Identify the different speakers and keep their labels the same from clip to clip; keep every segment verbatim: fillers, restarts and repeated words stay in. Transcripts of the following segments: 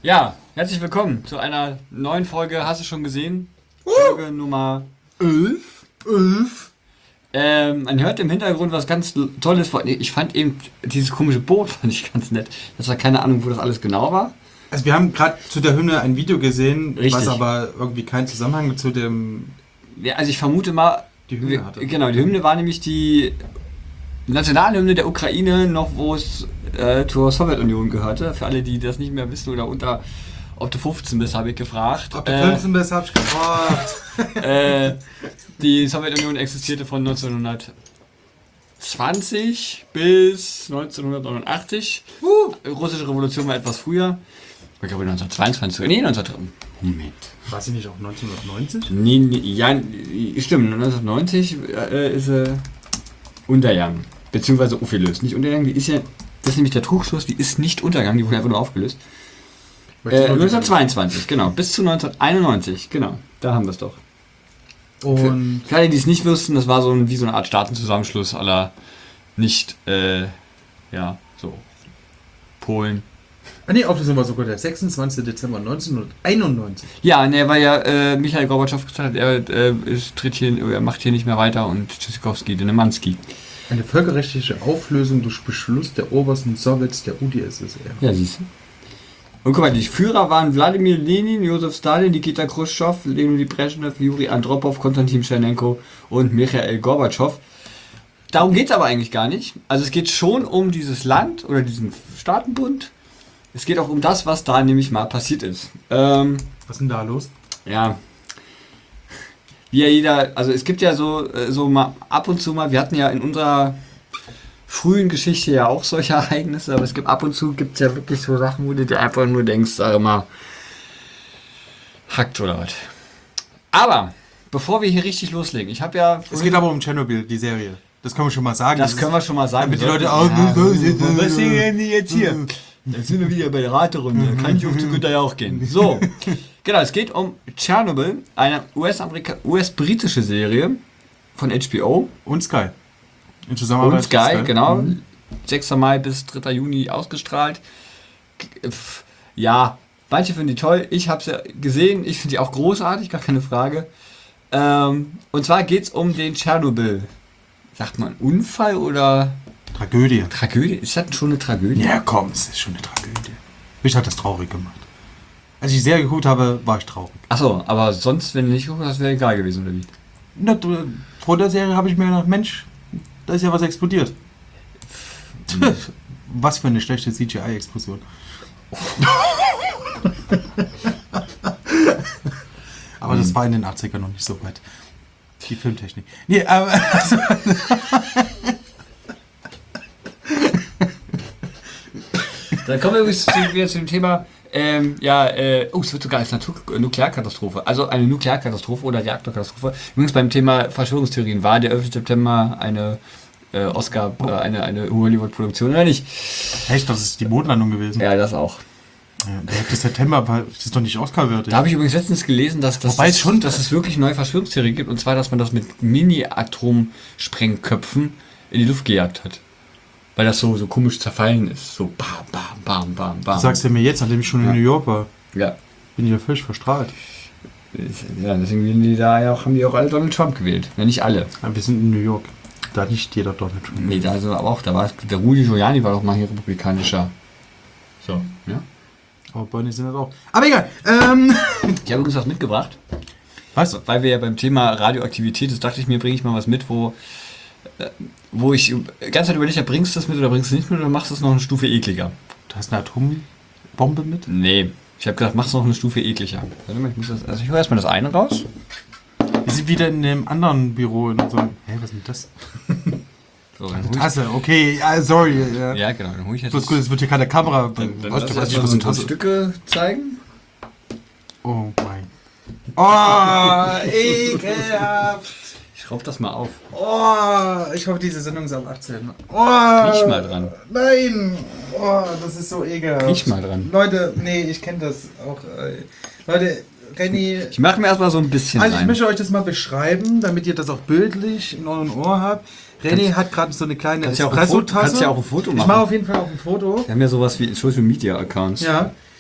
Speaker 1: Ja, herzlich willkommen zu einer neuen Folge. Hast du schon gesehen? Folge Nummer elf. elf. Ähm, man hört im Hintergrund was ganz Tolles. Ich fand eben dieses komische Boot fand ich ganz nett. Das war keine Ahnung, wo das alles genau war.
Speaker 2: Also wir haben gerade zu der Hymne ein Video gesehen,
Speaker 1: Richtig.
Speaker 2: Was aber irgendwie keinen Zusammenhang zu dem...
Speaker 1: Ja, also ich vermute mal...
Speaker 2: Die Hymne hatte.
Speaker 1: Genau, die Hymne war nämlich die Nationalhymne der Ukraine, noch wo es äh, zur Sowjetunion gehörte. Für alle, die das nicht mehr wissen oder unter... Ob du fünfzehn bist, habe ich gefragt.
Speaker 2: Ob du fünfzehn bist, habe ich gefragt.
Speaker 1: äh, die Sowjetunion existierte von neunzehnhundertzwanzig bis neunzehnhundertneunundachtzig. Uh. Russische Revolution war etwas früher. Ich glaube neunzehnhundertzweiundzwanzig. Nee, neunzehnhundert. Moment.
Speaker 2: War sie nicht auch neunzehnhundertneunzig?
Speaker 1: Nee, nee, ja, stimmt. neunzehnhundertneunzig äh, ist sie äh, untergegangen. Beziehungsweise aufgelöst. Nicht untergegangen, die ist ja. Das ist nämlich der Trugschluss, die ist nicht untergegangen, die wurde einfach nur aufgelöst. Äh, neunzehnhundertzweiundzwanzig, genau. Bis zu neunzehnhunderteinundneunzig, genau. Da haben wir es doch.
Speaker 2: Und
Speaker 1: für, für alle, die es nicht wüssten, das war so ein, wie so eine Art Staatenzusammenschluss aller nicht, äh, ja, so Polen.
Speaker 2: Ah ne, Auflösung war sogar der sechsundzwanzigster Dezember neunzehnhunderteinundneunzig.
Speaker 1: Ja, ne, weil ja äh, Michail Gorbatschow gesagt hat, er, äh, ist, tritt hier, er macht hier nicht mehr weiter und Tschüssikowski, den Nemanski.
Speaker 2: Eine völkerrechtliche Auflösung durch Beschluss der obersten Sowjets der U d S S R.
Speaker 1: Ja, siehst du. Und guck mal, die Führer waren Wladimir Lenin, Josef Stalin, Nikita Khrushchev, Leonid Brezhnev, Juri Andropov, Konstantin Tschernenko und Michail Gorbatschow. Darum geht es aber eigentlich gar nicht. Also es geht schon um dieses Land oder diesen Staatenbund. Es geht auch um das, was da nämlich mal passiert ist. Ähm,
Speaker 2: was ist denn da los?
Speaker 1: Ja, wie ja jeder, also es gibt ja so, so mal ab und zu mal, wir hatten ja in unserer frühen Geschichte ja auch solche Ereignisse, aber es gibt ab und zu gibt es ja wirklich so Sachen, wo du dir einfach nur denkst, sag mal, hackt oder was. Aber, bevor wir hier richtig loslegen, ich habe ja...
Speaker 2: Es geht aber um Tschernobyl, die Serie. Das können wir schon mal sagen.
Speaker 1: Das, das können wir schon mal sagen.
Speaker 2: Damit die Leute auch...
Speaker 1: Ja, was sehen denn die jetzt hier? Da sind wir wieder bei der Raterunde. Kann ich auf zu Günther ja auch gehen. So, genau, es geht um Tschernobyl, eine U S-britische Serie von H B O.
Speaker 2: Und Sky. In Zusammenarbeit
Speaker 1: und Sky, Sky, genau.
Speaker 2: Mhm.
Speaker 1: sechster Mai bis dritter Juni ausgestrahlt. Ja, manche finden die toll. Ich habe sie gesehen. Ich finde die auch großartig, gar keine Frage. Ähm, und zwar geht es um den Tschernobyl. Sagt man Unfall oder...
Speaker 2: Tragödie.
Speaker 1: Tragödie? Ist das schon eine Tragödie?
Speaker 2: Ja, komm, es ist schon eine Tragödie. Mich hat das traurig gemacht. Als ich die Serie geguckt habe, war ich traurig.
Speaker 1: Achso, aber sonst, wenn du nicht geguckt hast, wäre egal gewesen, oder wie?
Speaker 2: Na, vor der Serie habe ich mir gedacht, Mensch, da ist ja was explodiert. Mhm. Was für eine schlechte C G I-Explosion. Aber mhm. das war in den achtzigern noch nicht so weit. Die Filmtechnik. Nee, aber... Also,
Speaker 1: dann kommen wir übrigens wieder zu dem Thema... Ähm, ja, äh, oh, es wird sogar als Natur Nuklearkatastrophe, also eine Nuklearkatastrophe oder Reaktorkatastrophe. Übrigens beim Thema Verschwörungstheorien, war der elfter September eine äh, Oscar, äh, eine, eine Hollywood-Produktion oder nicht?
Speaker 2: Echt, das ist die Mondlandung gewesen?
Speaker 1: Ja, das auch.
Speaker 2: Ja, der elfter September, war, das ist doch nicht Oscar-würdig.
Speaker 1: Da habe ich übrigens letztens gelesen, dass, dass,
Speaker 2: das, schon,
Speaker 1: dass es wirklich neue Verschwörungstheorien gibt, und zwar, dass man das mit Mini-Atomsprengköpfen in die Luft gejagt hat. Weil das so, so komisch zerfallen ist. So bam, bam, bam, bam, bam.
Speaker 2: Du sagst ja mir jetzt, nachdem ich schon ja. in New York war.
Speaker 1: Ja.
Speaker 2: Bin ich ja völlig verstrahlt.
Speaker 1: Ja, deswegen haben die da ja auch, haben die auch alle Donald Trump gewählt. Ja, nicht alle.
Speaker 2: Aber wir sind in New York. Da hat nicht jeder Donald Trump.
Speaker 1: Nee, da also aber auch, da war der Rudy Giuliani war doch mal hier republikanischer. So, ja.
Speaker 2: Aber Bernie sind das auch. Aber egal. Ähm.
Speaker 1: Ich habe übrigens was mitgebracht.
Speaker 2: Was?
Speaker 1: Weil wir ja beim Thema Radioaktivität, das dachte ich mir, bringe ich mal was mit, wo wo ich die ganze Zeit überlegt habe, bringst du das mit oder bringst du es nicht mit oder machst du es noch eine Stufe ekliger?
Speaker 2: Du hast eine Atombombe mit?
Speaker 1: Nee, ich habe gesagt, mach es noch eine Stufe ekliger. Warte mal, ich muss das, also ich hole erstmal das eine raus.
Speaker 2: Wir sind wieder in dem anderen Büro in unserem... Hä, was ist denn das?
Speaker 1: So,
Speaker 2: eine Tasse, okay, ja, sorry. Ja,
Speaker 1: ja genau, dann hole ich jetzt...
Speaker 2: Das ist gut, es wird hier keine Kamera...
Speaker 1: Dann, dann weißt du, was ich was ein Stücke zeigen?
Speaker 2: Oh mein... Oh, ekelhaft!
Speaker 1: Ich raub das mal auf.
Speaker 2: Oh, ich hoffe, diese Sendung ist am achtzehnten Oh,
Speaker 1: riech mal dran.
Speaker 2: Nein! Oh, das ist so ekelhaft.
Speaker 1: Riech mal dran.
Speaker 2: Leute, nee, ich kenne das auch. Äh, Leute, Renny...
Speaker 1: Ich mache mir erstmal so ein bisschen
Speaker 2: Also ich
Speaker 1: rein.
Speaker 2: möchte euch das mal beschreiben, damit ihr das auch bildlich in eurem Ohr habt. Renny hat gerade so eine kleine
Speaker 1: Espresso-Tasse. Kannst du ja auch ein Foto machen.
Speaker 2: Ich mache auf jeden Fall auch ein Foto.
Speaker 1: Wir haben ja sowas wie Social Media Accounts.
Speaker 2: Ja.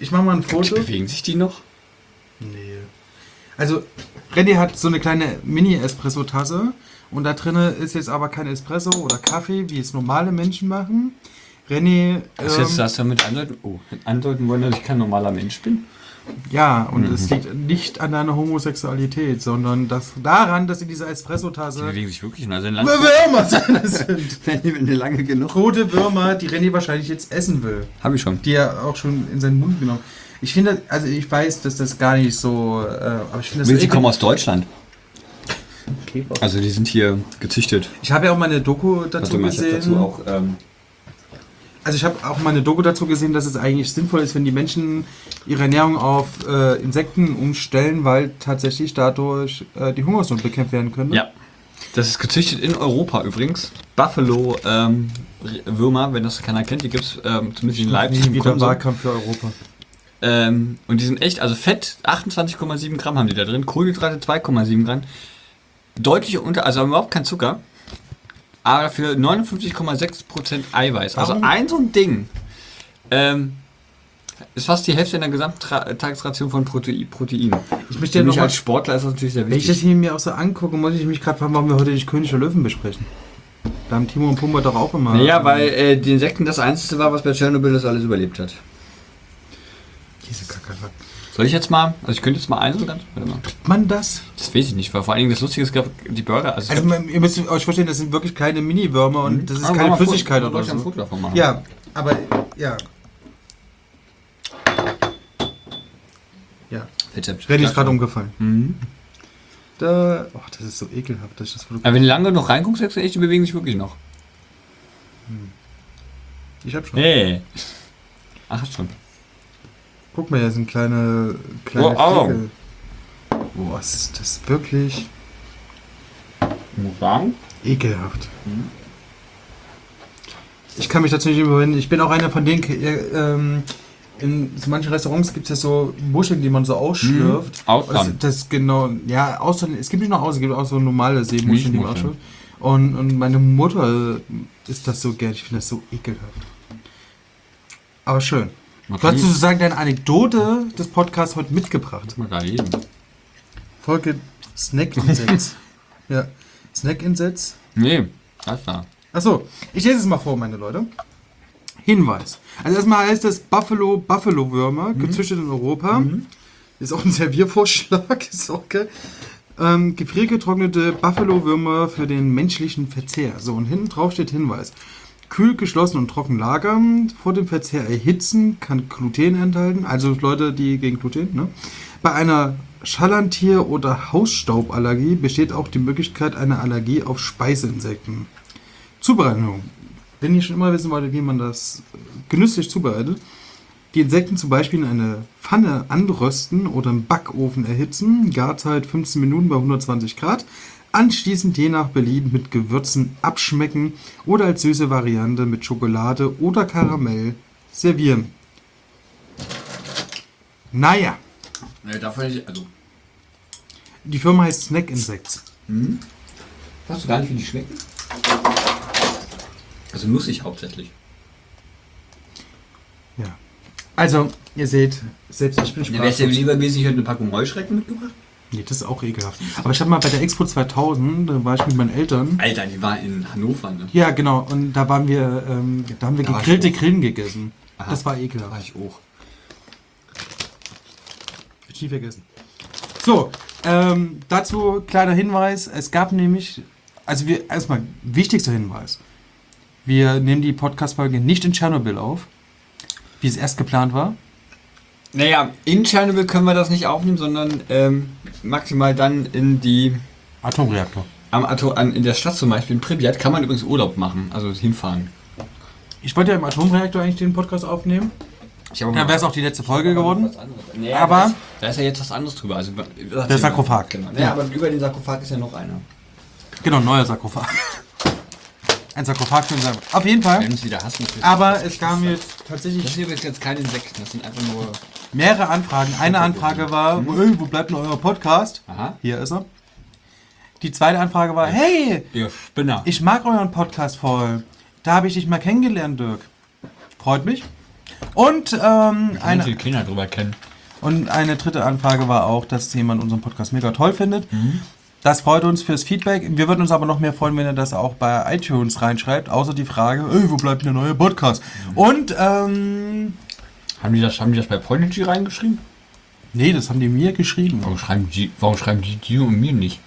Speaker 2: ich mache mal ein Foto.
Speaker 1: Bewegen sich die noch?
Speaker 2: Nee. Also, René hat so eine kleine Mini-Espresso-Tasse und da drin ist jetzt aber kein Espresso oder Kaffee, wie es normale Menschen machen. René.
Speaker 1: Das
Speaker 2: Ähm,
Speaker 1: jetzt das damit andeuten, oh, andeuten wollen, dass ich kein normaler Mensch bin?
Speaker 2: ja, und
Speaker 1: Mhm.
Speaker 2: es liegt nicht an deiner Homosexualität, sondern das, daran, dass in dieser
Speaker 1: Die
Speaker 2: Espresso-Tasse
Speaker 1: bewegen sich wirklich noch. Also lang-
Speaker 2: Würmer drin sind.
Speaker 1: wenn die wenn die lange genug.
Speaker 2: Rote Würmer, die René wahrscheinlich jetzt essen will.
Speaker 1: Habe ich schon.
Speaker 2: Die er auch schon in seinen Mund genommen. Ich finde, also ich weiß, dass das gar nicht so, äh, aber ich finde das
Speaker 1: Sie
Speaker 2: so
Speaker 1: kommen
Speaker 2: ekel-
Speaker 1: aus Deutschland.
Speaker 2: Käfer.
Speaker 1: Also die sind hier gezüchtet.
Speaker 2: Ich habe ja auch mal eine Doku dazu
Speaker 1: Warte mal, ich hab
Speaker 2: gesehen.
Speaker 1: dazu auch. Ähm,
Speaker 2: Also ich habe auch mal eine Doku dazu gesehen, dass es eigentlich sinnvoll ist, wenn die Menschen ihre Ernährung auf äh, Insekten umstellen, weil tatsächlich dadurch äh, die Hungersnot bekämpft werden können.
Speaker 1: ja. Das ist gezüchtet in Europa übrigens. Buffalo ähm, Würmer, wenn das keiner kennt, die gibt es ähm, zumindest in Leipzig. im
Speaker 2: Wieder
Speaker 1: Konsum.
Speaker 2: Wahlkampf für Europa.
Speaker 1: Ähm, und die sind echt, also Fett achtundzwanzig Komma sieben Gramm haben die da drin, Kohlenhydrate zwei Komma sieben Gramm. Deutlich unter, also haben überhaupt kein Zucker, aber dafür neunundfünfzig Komma sechs Prozent Eiweiß. Also
Speaker 2: Warum?
Speaker 1: ein so ein Ding ähm, ist fast die Hälfte in der Gesamttagesration von Protein. Protein.
Speaker 2: Ich möchte
Speaker 1: Für
Speaker 2: ja
Speaker 1: mich
Speaker 2: noch
Speaker 1: als
Speaker 2: mal,
Speaker 1: Sportler ist das natürlich sehr
Speaker 2: wenn ich das
Speaker 1: wichtig.
Speaker 2: hier mir auch so angucke, muss ich mich gerade fragen, warum wir heute nicht König der Löwen besprechen. Da haben Timo und Pumba doch auch immer...
Speaker 1: Naja, weil äh, die Insekten das Einzige war, was bei Tschernobyl das alles überlebt hat.
Speaker 2: Diese Kacke.
Speaker 1: Soll ich jetzt mal, also ich könnte jetzt mal ein so ganz, warte mal.
Speaker 2: Kriegt man das?
Speaker 1: Das weiß ich nicht, weil vor allen Dingen das Lustige ist, es gab die Burger, also, es
Speaker 2: Also
Speaker 1: gab-
Speaker 2: man- ihr müsst euch verstehen, das sind wirklich kleine Mini-Würmer und das ist
Speaker 1: Ah, mach
Speaker 2: keine
Speaker 1: mal
Speaker 2: Flüssigkeit
Speaker 1: Foto,
Speaker 2: oder
Speaker 1: soll ich ein
Speaker 2: so.
Speaker 1: Foto davon machen?
Speaker 2: Ja, aber ja. Ja,
Speaker 1: Rezept.
Speaker 2: René ist gerade umgefallen.
Speaker 1: Mhm.
Speaker 2: Da, oh, das ist so ekelhaft, dass ich das Foto.
Speaker 1: Aber wenn du lange noch reinguckst, sagst du echt, die bewegen sich wirklich noch.
Speaker 2: Ich hab schon.
Speaker 1: Hey. Ach, hast schon.
Speaker 2: Guck mal, hier sind kleine, kleine
Speaker 1: Oh, au.
Speaker 2: Flecke. Boah, ist das wirklich
Speaker 1: Muss sagen.
Speaker 2: ekelhaft. Ich kann mich dazu nicht überwinden. Ich bin auch einer von denen, äh, ähm, in so manchen Restaurants gibt es ja so Muscheln, die man so ausschlürft.
Speaker 1: Mhm. Austern.
Speaker 2: Also das genau, ja, Austern, es gibt nicht nur Austern, es gibt auch so normale Seemuscheln, die man
Speaker 1: Milchmuscheln.
Speaker 2: ausschlürft. Und, und meine Mutter ist das so gern, ich finde das so ekelhaft. Aber schön. Du hast sozusagen deine Anekdote des Podcasts heute mitgebracht.
Speaker 1: Mal gerade lesen.
Speaker 2: Folge Snack-Insets. Ja, Snack-Insets.
Speaker 1: Nee, das da.
Speaker 2: Achso, ich lese es mal vor, meine Leute. Hinweis. Also erstmal heißt es Buffalo Buffalo Würmer, gezüchtet in Europa. Ist auch ein Serviervorschlag, ist okay. Ähm, gefriergetrocknete Buffalo-Würmer für den menschlichen Verzehr. So, und hinten drauf steht Hinweis. Kühl, geschlossen und trocken lagern. Vor dem Verzehr erhitzen, kann Gluten enthalten. Also Leute, die gegen Gluten, ne? Bei einer Schallantier- oder Hausstauballergie besteht auch die Möglichkeit einer Allergie auf Speiseinsekten. Zubereitung. Wenn ihr schon immer wissen wolltet, wie man das genüsslich zubereitet, die Insekten zum Beispiel in eine Pfanne anrösten oder im Backofen erhitzen, Garzeit fünfzehn Minuten bei hundertzwanzig Grad, anschließend je nach Belieben mit Gewürzen abschmecken oder als süße Variante mit Schokolade oder Karamell servieren. Naja,
Speaker 1: Nee, davon ich, also.
Speaker 2: die Firma heißt Snack Insects.
Speaker 1: Hm? Weißt du gar nicht, wie die schmecken? Also nussig hauptsächlich.
Speaker 2: Ja. Also, ihr seht, selbst ich bin
Speaker 1: Ja, wärst du
Speaker 2: sprachlos.
Speaker 1: lieber gewesen, ich hätte eine Packung Heuschrecken mitgebracht?
Speaker 2: Nee, das ist auch ekelhaft. Aber ich habe mal bei der Expo zweitausend, da war ich mit meinen Eltern.
Speaker 1: Alter, die war in Hannover, ne?
Speaker 2: Ja, genau. Und da waren wir, ähm, da haben wir
Speaker 1: Da war ich
Speaker 2: gegrillte
Speaker 1: auch.
Speaker 2: Grillen gegessen.
Speaker 1: Aha.
Speaker 2: Das war
Speaker 1: Da
Speaker 2: ekelhaft.
Speaker 1: war ich auch.
Speaker 2: Hab ich nie vergessen. So, ähm, dazu kleiner Hinweis. Es gab nämlich, also wir, erstmal, wichtigster Hinweis. Wir nehmen die Podcast-Folge nicht in Tschernobyl auf, wie es erst geplant war.
Speaker 1: Naja, in Tschernobyl können wir das nicht aufnehmen, sondern ähm, maximal dann in die
Speaker 2: Atomreaktor.
Speaker 1: am Atom, an, in der Stadt zum Beispiel, in Pripyat, kann man übrigens Urlaub machen, also hinfahren.
Speaker 2: Ich wollte ja im Atomreaktor eigentlich den Podcast aufnehmen.
Speaker 1: Ich habe
Speaker 2: Dann wäre es auch die letzte Folge geworden.
Speaker 1: Nee,
Speaker 2: Aber-
Speaker 1: aber da ist ja jetzt was anderes drüber. Also,
Speaker 2: Der Sarkophag.
Speaker 1: Genau.
Speaker 2: Ja.
Speaker 1: Ja, aber über den Sarkophag ist ja noch einer.
Speaker 2: Genau, neuer Sarkophag. Ein Sarkophag für den Sarkophag. Auf jeden Fall.
Speaker 1: Wenn uns wieder hassen.
Speaker 2: Aber es kam jetzt
Speaker 1: Das
Speaker 2: tatsächlich
Speaker 1: sind übrigens jetzt keine Insekten, das sind einfach nur.
Speaker 2: mehrere Anfragen. Eine Anfrage war, "Ey, wo bleibt denn euer Podcast?
Speaker 1: Aha.
Speaker 2: Hier ist er. Die zweite Anfrage war, hey,
Speaker 1: Ihr Spinner.
Speaker 2: ich mag euren Podcast voll. Da habe ich dich mal kennengelernt, Dirk. Freut mich. Und ähm,
Speaker 1: Eine
Speaker 2: eine,
Speaker 1: Kinder drüber kennen.
Speaker 2: und eine dritte Anfrage war auch, dass jemand unseren Podcast mega toll findet. Mhm. Das freut uns fürs Feedback. Wir würden uns aber noch mehr freuen, wenn ihr das auch bei iTunes reinschreibt. Außer die Frage, ey, wo bleibt der neue Podcast? Mhm. Und, ähm...
Speaker 1: Haben die das, haben die das bei Podigy reingeschrieben?
Speaker 2: Nee, das haben die mir geschrieben.
Speaker 1: Warum schreiben die, warum schreiben die dir und mir nicht?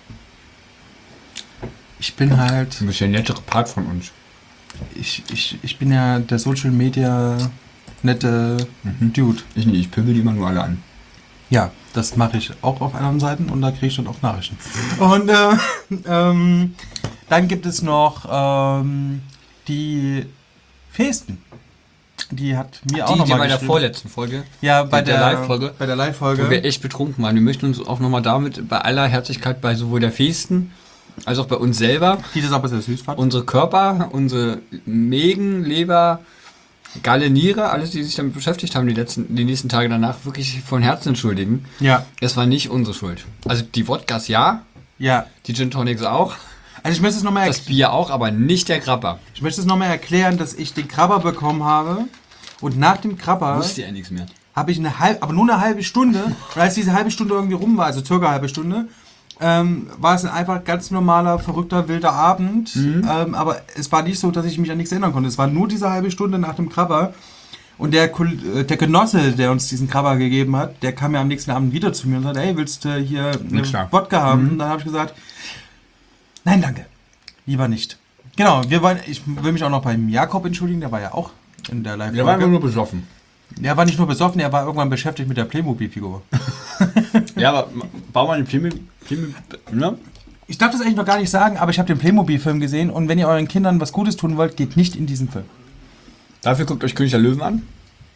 Speaker 2: Ich bin halt...
Speaker 1: Du bist ja der nettere Part von uns.
Speaker 2: Ich, ich, ich bin ja der Social Media nette mhm. Dude.
Speaker 1: Ich nicht, ich pöbel die immer nur alle an.
Speaker 2: Ja, das mache ich auch auf anderen Seiten und da kriege ich dann auch Nachrichten. Und äh, ähm, dann gibt es noch ähm, die Festen. Die hat mir
Speaker 1: die,
Speaker 2: auch nochmal
Speaker 1: bei der vorletzten Folge.
Speaker 2: Ja, bei der,
Speaker 1: der Live-Folge.
Speaker 2: Bei der Live-Folge.
Speaker 1: Wo wir echt betrunken waren. Wir möchten uns auch nochmal damit bei aller Herzlichkeit bei sowohl der Festen als auch bei uns selber.
Speaker 2: Die das aber sehr süß fand.
Speaker 1: Unsere Körper, unsere Mägen, Leber, Galle, Niere, alles, die sich damit beschäftigt haben, die letzten, die nächsten Tage danach, wirklich von Herzen entschuldigen. Ja. Es war nicht unsere Schuld. Also die Wodkas ja.
Speaker 2: Ja.
Speaker 1: Die Gin Tonics auch.
Speaker 2: Also ich möchte es nochmal
Speaker 1: Das Bier auch, aber nicht der Krabber.
Speaker 2: Ich möchte es nochmal erklären, dass ich den Krabber bekommen habe und nach dem Krabber
Speaker 1: wusste ja nichts mehr.
Speaker 2: Habe ich eine halbe, aber nur eine halbe Stunde. Und als diese halbe Stunde irgendwie rum war, also circa eine halbe Stunde, ähm, war es ein einfach ganz normaler, verrückter, wilder Abend. Mhm. Ähm, aber es war nicht so, dass ich mich an nichts erinnern konnte. Es war nur diese halbe Stunde nach dem Krabber. Und der, der Genosse, der uns diesen Krabber gegeben hat, der kam ja am nächsten Abend wieder zu mir und sagte, hey, willst du hier eine Wodka haben? Mhm. Und dann habe ich gesagt, nein, danke. Lieber nicht. Genau, wir wollen, ich will mich auch noch beim Jakob entschuldigen, der war ja auch in der Live-Folge.
Speaker 1: Der war immer nur besoffen.
Speaker 2: Er war nicht nur besoffen, er war irgendwann beschäftigt mit der Playmobil-Figur.
Speaker 1: Ja, aber bau mal eine Playmobil... Playmobil ne?
Speaker 2: Ich darf das eigentlich noch gar nicht sagen, aber ich habe den Playmobil-Film gesehen und wenn ihr euren Kindern was Gutes tun wollt, geht nicht in diesen Film.
Speaker 1: Dafür guckt euch König der Löwen an.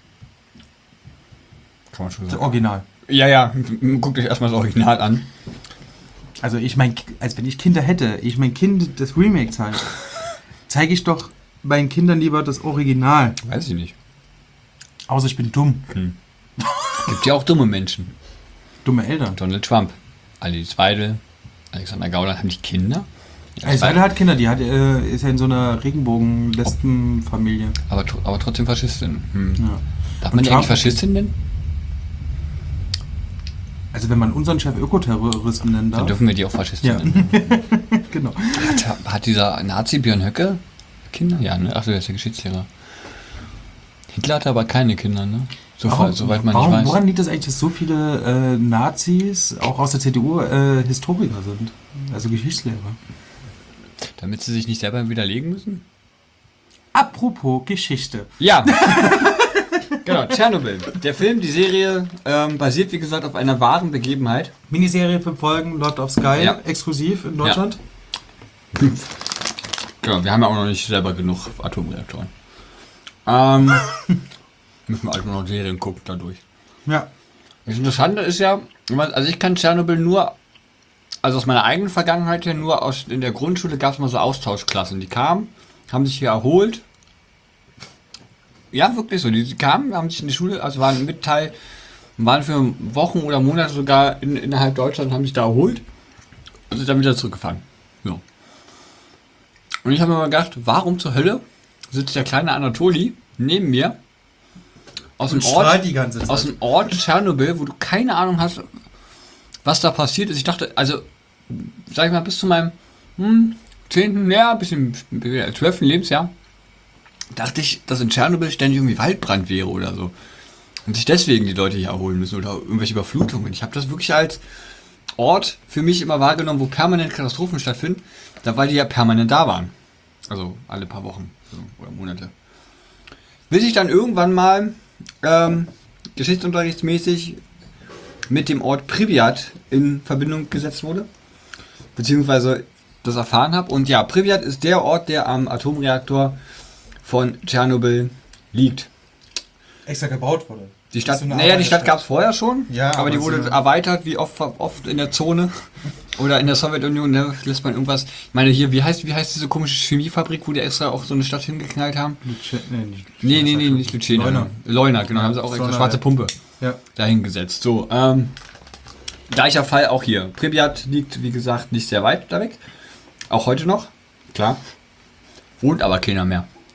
Speaker 1: Kann man schon sagen.
Speaker 2: Das Original.
Speaker 1: Ja, ja, guckt euch erstmal das Original an.
Speaker 2: Also ich meine, als wenn ich Kinder hätte, ich mein Kind das Remake zeige, zeige ich doch meinen Kindern lieber das Original.
Speaker 1: Weiß ich nicht.
Speaker 2: Außer ich bin dumm.
Speaker 1: Hm. Gibt ja auch dumme Menschen.
Speaker 2: Dumme Eltern.
Speaker 1: Donald Trump, Alice Weidel, Alexander Gauland, haben die Kinder?
Speaker 2: Alice Weidel hat Kinder, die hat, äh, ist ja in so einer Regenbogen-Lesben-Familie.
Speaker 1: Aber, aber trotzdem Faschistin. Hm. Ja. Darf
Speaker 2: Und
Speaker 1: man die
Speaker 2: Trump
Speaker 1: eigentlich Faschistin nennen?
Speaker 2: Also wenn man unseren Chef Ökoterroristen nennen darf.
Speaker 1: Dann dürfen wir die auch Faschistin
Speaker 2: ja.
Speaker 1: nennen.
Speaker 2: Genau.
Speaker 1: Hat, hat dieser Nazi Björn Höcke Kinder? Ja, ne? Achso, der ist der Geschichtslehrer. Hitler hatte aber keine Kinder, ne? So
Speaker 2: warum,
Speaker 1: soweit man
Speaker 2: warum,
Speaker 1: nicht weiß.
Speaker 2: Woran liegt das eigentlich, dass so viele äh, Nazis, auch aus der C D U, äh, Historiker sind? Also Geschichtslehrer.
Speaker 1: Damit sie sich nicht selber widerlegen müssen?
Speaker 2: Apropos Geschichte.
Speaker 1: Ja. Genau, Tschernobyl. Der Film, die Serie, ähm, basiert wie gesagt auf einer wahren Begebenheit.
Speaker 2: Miniserie, fünf Folgen, läuft auf Sky,
Speaker 1: ja.
Speaker 2: exklusiv in Deutschland.
Speaker 1: Ja. Genau, wir haben ja auch noch nicht selber genug Atomreaktoren. Ähm, müssen wir also noch Serien gucken dadurch.
Speaker 2: Ja.
Speaker 1: Das Interessante ist ja, also ich kann Tschernobyl nur, also aus meiner eigenen Vergangenheit her, nur aus, in der Grundschule gab es mal so Austauschklassen. Die kamen, haben sich hier erholt. Ja, wirklich so. Die kamen, haben sich in die Schule, also waren mit Teil, waren für Wochen oder Monate sogar in, innerhalb Deutschlands, haben sich da erholt und sind dann wieder zurückgefahren. So. Und ich habe mir mal gedacht, warum zur Hölle sitzt der kleine Anatoli neben mir aus dem Ort,
Speaker 2: die ganze Zeit.
Speaker 1: aus dem Ort Tschernobyl, wo du keine Ahnung hast, was da passiert ist. Ich dachte, also, sag ich mal, bis zu meinem hm, zehnten, ja, bisschen zwölften Lebensjahr, dachte ich, dass in Tschernobyl ständig irgendwie Waldbrand wäre oder so. Und sich deswegen die Leute hier erholen müssen oder irgendwelche Überflutungen. Ich habe das wirklich als Ort für mich immer wahrgenommen, wo permanent Katastrophen stattfinden, da weil die ja permanent da waren. Also alle paar Wochen so, oder Monate. Bis ich dann irgendwann mal ähm, geschichtsunterrichtsmäßig mit dem Ort Pripyat in Verbindung gesetzt wurde. Beziehungsweise das erfahren habe. Und ja, Pripyat ist der Ort, der am Atomreaktor von Tschernobyl liegt.
Speaker 2: Extra gebaut wurde.
Speaker 1: Die Stadt, naja, die Stadt gab es vorher schon,
Speaker 2: ja,
Speaker 1: aber, aber die wurde so erweitert, wie oft, oft in der Zone oder in der Sowjetunion, da lässt man irgendwas. Ich meine, hier, wie heißt, wie heißt diese komische Chemiefabrik, wo die extra auch so eine Stadt hingeknallt haben?
Speaker 2: Luce, nee, nicht,
Speaker 1: nee, nee, nee, nicht Lucena.
Speaker 2: Leuna.
Speaker 1: Leuna, genau, haben sie auch extra eine schwarze Pumpe
Speaker 2: ja.
Speaker 1: dahingesetzt. So, ähm, gleicher Fall auch hier. Pripyat liegt, wie gesagt, nicht sehr weit da weg. Auch heute noch, klar. Wohnt aber keiner mehr.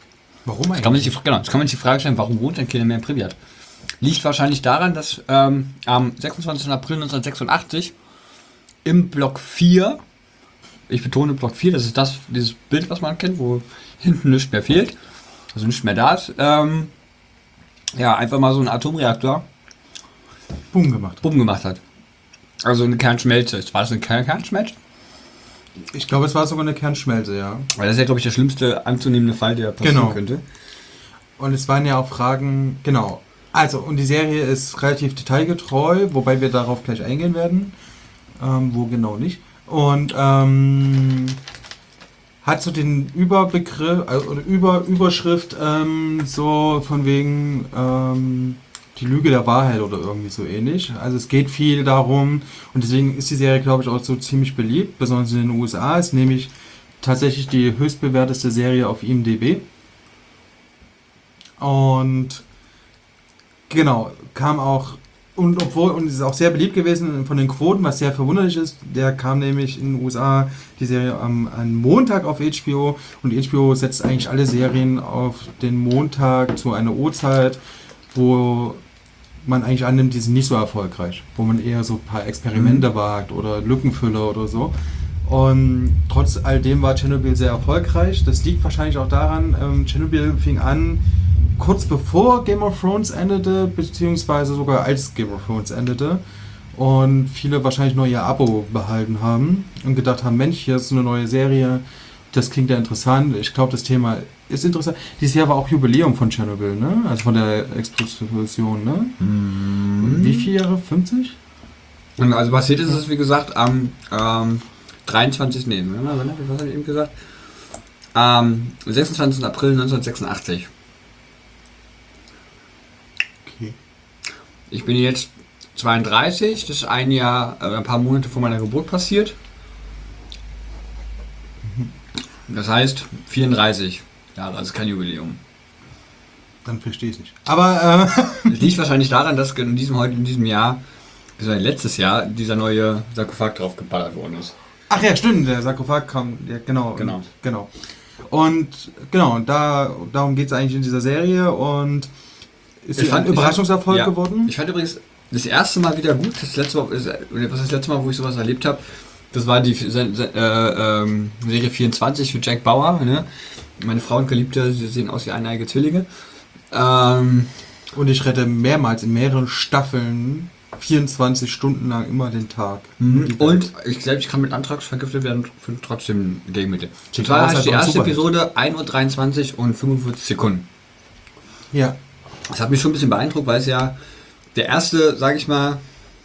Speaker 2: Warum
Speaker 1: Das kann, man sich, die- genau, das kann man sich die Frage stellen, warum wohnt denn keiner mehr in Pripyat? Liegt wahrscheinlich daran, dass ähm, am sechsundzwanzigsten April neunzehnhundertsechsundachtzig im Block vier, ich betone Block vier, das ist das, dieses Bild, was man kennt, wo hinten nichts mehr fehlt, also nichts mehr da ist, ähm, ja, einfach mal so ein Atomreaktor
Speaker 2: Boom gemacht.
Speaker 1: Bumm gemacht hat. Also eine Kernschmelze. War das eine Kern Kernschmelze?
Speaker 2: Ich glaube, es war sogar eine Kernschmelze, ja.
Speaker 1: Weil das ist ja, glaube ich, der schlimmste anzunehmende Fall, der passieren
Speaker 2: Genau.
Speaker 1: könnte.
Speaker 2: Und es waren ja auch Fragen, genau. Also, und die Serie ist relativ detailgetreu, wobei wir darauf gleich eingehen werden. Ähm, wo genau nicht. Und ähm, hat so den Überbegriff, also, oder Über, Überschrift, ähm, so von wegen ähm, die Lüge der Wahrheit oder irgendwie so ähnlich. Also es geht viel darum, und deswegen ist die Serie, glaube ich, auch so ziemlich beliebt, besonders in den U S A, ist nämlich tatsächlich die höchstbewerteste Serie auf I M D B. Und genau, kam auch, und obwohl, und es ist auch sehr beliebt gewesen von den Quoten, was sehr verwunderlich ist, der kam nämlich in den U S A, die Serie am, am Montag auf H B O, und H B O setzt eigentlich alle Serien auf den Montag zu einer Uhrzeit, wo man eigentlich annimmt, die sind nicht so erfolgreich, wo man eher so ein paar Experimente mhm. wagt oder Lückenfüller oder so. Und trotz all dem war Tschernobyl sehr erfolgreich. Das liegt wahrscheinlich auch daran, ähm, Tschernobyl fing an kurz bevor Game of Thrones endete, beziehungsweise sogar als Game of Thrones endete. Und viele wahrscheinlich nur ihr Abo behalten haben und gedacht haben, Mensch, hier ist eine neue Serie, das klingt ja interessant. Ich glaube, das Thema ist interessant. Dieses Jahr war auch Jubiläum von Tschernobyl, ne? Also von der Explosion, ne?
Speaker 1: Mhm.
Speaker 2: Wie viele Jahre? fünfzig?
Speaker 1: Und also passiert ist es, wie gesagt, am ähm, dreiundzwanzigsten Nee, was habe ich eben gesagt? Am sechsundzwanzigsten April neunzehnhundertsechsundachtzig.
Speaker 2: Okay.
Speaker 1: Ich bin jetzt zweiunddreißig, das ist ein Jahr, äh, ein paar Monate vor meiner Geburt passiert. Das heißt vierunddreißig Jahre, also kein Jubiläum.
Speaker 2: Dann verstehe ich es nicht. Aber
Speaker 1: äh es liegt wahrscheinlich daran, dass in diesem heute in diesem Jahr, beziehungsweise letztes Jahr, dieser neue Sarkophag drauf geballert worden ist.
Speaker 2: Ach ja, stimmt, der Sarkophag kam, ja, genau,
Speaker 1: genau.
Speaker 2: Und, genau. Und genau, da, darum geht es eigentlich in dieser Serie und ist
Speaker 1: ich fand,
Speaker 2: ein Überraschungserfolg
Speaker 1: ich fand, ja,
Speaker 2: geworden.
Speaker 1: Ich fand übrigens das erste Mal wieder gut, das letzte Mal, was ist das letzte Mal, wo ich sowas erlebt habe, das war die äh, äh, Serie vierundzwanzig für Jack Bauer. Ne? Meine Frau und Geliebte, sie sehen aus wie eineige Zwillinge. Ähm,
Speaker 2: und ich rette mehrmals in mehreren Staffeln vierundzwanzig Stunden lang immer den Tag.
Speaker 1: Mhm. Und ich glaube, ich kann mit Antrags vergiftet werden für trotzdem Gegenmittel. Und zwar ist die erste Episode ein Uhr dreiundzwanzig und fünfundvierzig Sekunden.
Speaker 2: Ja.
Speaker 1: Das hat mich schon ein bisschen beeindruckt, weil es ja der erste, sage ich mal,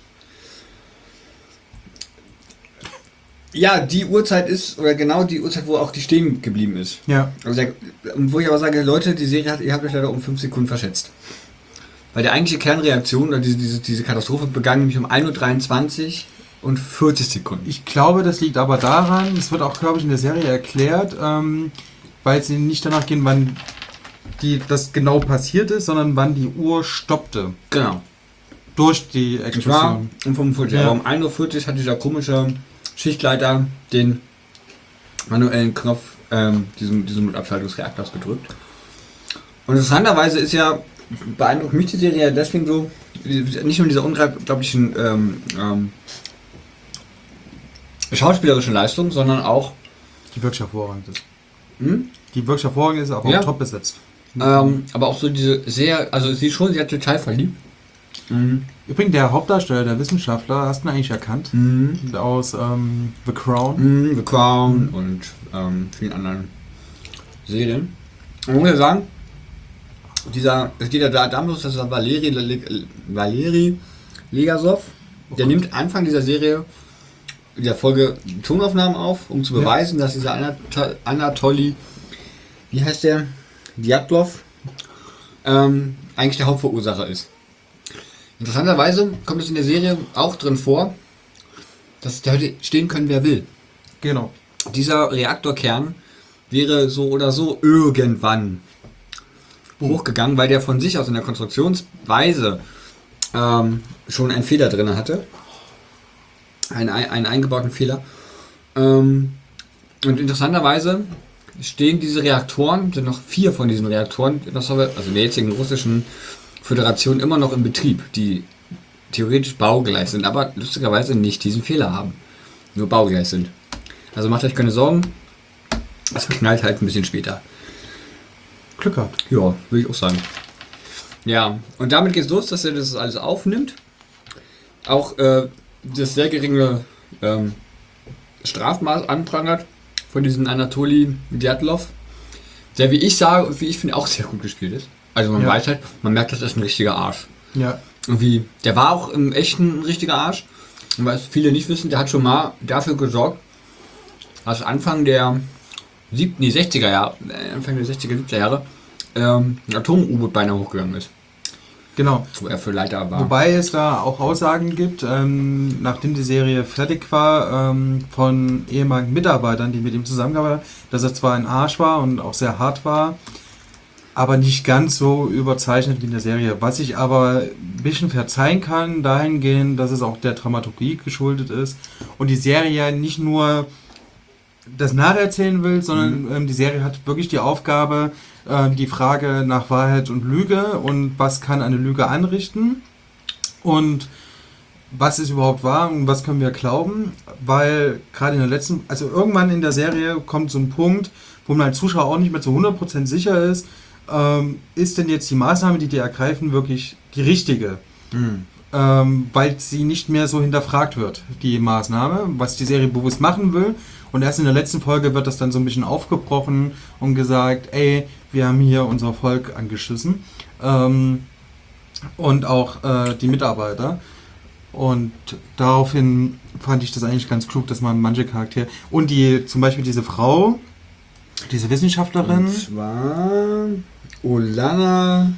Speaker 1: ja, die Uhrzeit ist, oder genau die Uhrzeit, wo auch die stehen geblieben ist.
Speaker 2: Ja.
Speaker 1: Also der, wo ich aber sage, Leute, die Serie hat, ihr habt euch leider um fünf Sekunden verschätzt. Weil die eigentliche Kernreaktion oder diese, diese, diese Katastrophe begann nämlich um ein Uhr dreiundzwanzig und vierzig Sekunden.
Speaker 2: Ich glaube, das liegt aber daran, es wird auch, glaube ich, in der Serie erklärt, ähm, weil sie nicht danach gehen, wann die, das genau passiert ist, sondern wann die Uhr stoppte.
Speaker 1: Genau.
Speaker 2: Durch die Explosion.
Speaker 1: Um fünfundvierzig. Ja. Aber um ein Uhr vierzig hat dieser komische Schichtleiter den manuellen Knopf ähm, diesem, diesem Abschaltungsreaktors gedrückt. Und interessanterweise ist ja, beeindruckt mich die Serie ja deswegen so, nicht nur dieser unglaublichen ähm, ähm, schauspielerischen Leistung, sondern auch
Speaker 2: die wirklich hervorragend ist.
Speaker 1: Hm?
Speaker 2: Die wirklich hervorragend ist, aber
Speaker 1: ja.
Speaker 2: auch top besetzt.
Speaker 1: Ähm, aber auch so diese sehr, also sie ist schon sehr detailverliebt.
Speaker 2: Mhm. Übrigens, der Hauptdarsteller, der Wissenschaftler, hast du ihn eigentlich erkannt?
Speaker 1: Mhm.
Speaker 2: Aus ähm, The Crown.
Speaker 1: Mhm, The Crown mhm. und ähm, vielen anderen Serien. Man muss ja sagen, dieser, es geht ja da damals, das ist Valeri, Valeri Legasov, der oh nimmt Anfang dieser Serie, dieser Folge Tonaufnahmen auf, um zu beweisen, ja. dass dieser Anat- Anatoly, wie heißt der, Djatlov, ähm, eigentlich der Hauptverursacher ist. Interessanterweise kommt es in der Serie auch drin vor, dass da heute stehen können, wer will.
Speaker 2: Genau.
Speaker 1: Dieser Reaktorkern wäre so oder so irgendwann hochgegangen, weil der von sich aus in der Konstruktionsweise ähm, schon einen Fehler drin hatte. Einen, einen eingebauten Fehler. Ähm, und interessanterweise stehen diese Reaktoren, sind noch vier von diesen Reaktoren, also in der jetzigen russischen Föderation immer noch in Betrieb, die theoretisch baugleich sind, aber lustigerweise nicht diesen Fehler haben. Nur baugleich sind. Also macht euch keine Sorgen, es knallt halt ein bisschen später.
Speaker 2: Glück gehabt.
Speaker 1: Ja, würde ich auch sagen. Ja, und damit geht es los, dass er das alles aufnimmt. Auch äh, das sehr geringe ähm, Strafmaß anprangert von diesem Anatoli Djatlov, der, wie ich sage und wie ich finde, auch sehr gut gespielt ist. Also man
Speaker 2: Ja.
Speaker 1: weiß halt, man merkt, das ist ein richtiger Arsch.
Speaker 2: Ja.
Speaker 1: Und wie, der war auch im echten ein richtiger Arsch. Und was viele nicht wissen, der hat schon mal dafür gesorgt, dass Anfang der sieb- nee, sechziger Jahre, äh, Anfang der sechziger, siebziger Jahre ähm, ein Atom-U-Boot beinahe hochgegangen ist,
Speaker 2: Genau.
Speaker 1: wo er für Leiter war.
Speaker 2: Wobei es da auch Aussagen gibt, ähm, nachdem die Serie fertig war, ähm, von ehemaligen Mitarbeitern, die mit ihm zusammengearbeitet haben, dass er zwar ein Arsch war und auch sehr hart war, aber nicht ganz so überzeichnet wie in der Serie. Was ich aber ein bisschen verzeihen kann, dahingehend, dass es auch der Dramaturgie geschuldet ist und die Serie nicht nur das nacherzählen will, sondern
Speaker 1: Mhm.
Speaker 2: ähm, die Serie hat wirklich die Aufgabe, äh, die Frage nach Wahrheit und Lüge und was kann eine Lüge anrichten und was ist überhaupt wahr und was können wir glauben, weil gerade in der letzten, also irgendwann in der Serie kommt so ein Punkt, wo man als Zuschauer auch nicht mehr zu hundert Prozent sicher ist, ähm, ist denn jetzt die Maßnahme, die die ergreifen, wirklich die richtige?
Speaker 1: Mhm.
Speaker 2: Ähm, weil sie nicht mehr so hinterfragt wird, die Maßnahme, was die Serie bewusst machen will. Und erst in der letzten Folge wird das dann so ein bisschen aufgebrochen und gesagt, ey, wir haben hier unser Volk angeschissen. Ähm, und auch äh, die Mitarbeiter. Und daraufhin fand ich das eigentlich ganz klug, dass man manche Charaktere... Und die, zum Beispiel diese Frau, diese Wissenschaftlerin...
Speaker 1: Und zwar Olana.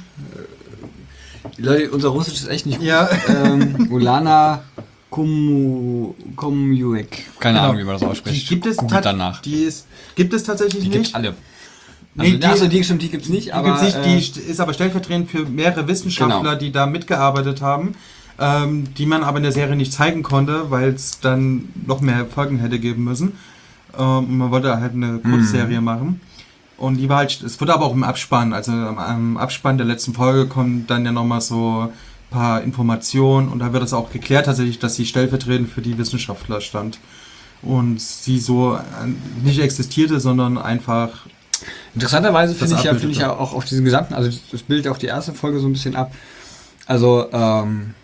Speaker 1: äh, Leute, unser Russisch ist echt nicht gut.
Speaker 2: Ja.
Speaker 1: Ähm, Olana Komu, Komuek. Keine
Speaker 2: Genau.
Speaker 1: Ahnung, wie man das ausspricht.
Speaker 2: Die gibt es,
Speaker 1: Googelt
Speaker 2: tat-
Speaker 1: danach.
Speaker 2: Die ist, gibt es tatsächlich
Speaker 1: Die
Speaker 2: nicht.
Speaker 1: gibt's alle.
Speaker 2: Nee,
Speaker 1: Also,
Speaker 2: die-
Speaker 1: achso, die, stimmt, die gibt's nicht,
Speaker 2: Die
Speaker 1: aber.
Speaker 2: gibt's nicht, die
Speaker 1: äh,
Speaker 2: st- ist aber stellvertretend für mehrere Wissenschaftler,
Speaker 1: Genau.
Speaker 2: die da mitgearbeitet haben, ähm, die man aber in der Serie nicht zeigen konnte, weil es dann noch mehr Folgen hätte geben müssen. Ähm, man wollte halt eine Kurzserie
Speaker 1: Mhm.
Speaker 2: machen. Und die war halt, es wurde aber auch im Abspann, also am, am Abspann der letzten Folge kommen dann ja nochmal so ein paar Informationen und da wird es auch geklärt tatsächlich, dass sie stellvertretend für die Wissenschaftler stand. Und sie so äh, nicht existierte, sondern einfach
Speaker 1: Interessanterweise finde
Speaker 2: das
Speaker 1: ich ja,
Speaker 2: Abbild
Speaker 1: finde ich ja auch auf diesen gesamten, also das bildet auch die erste Folge so ein bisschen ab. Also, ähm,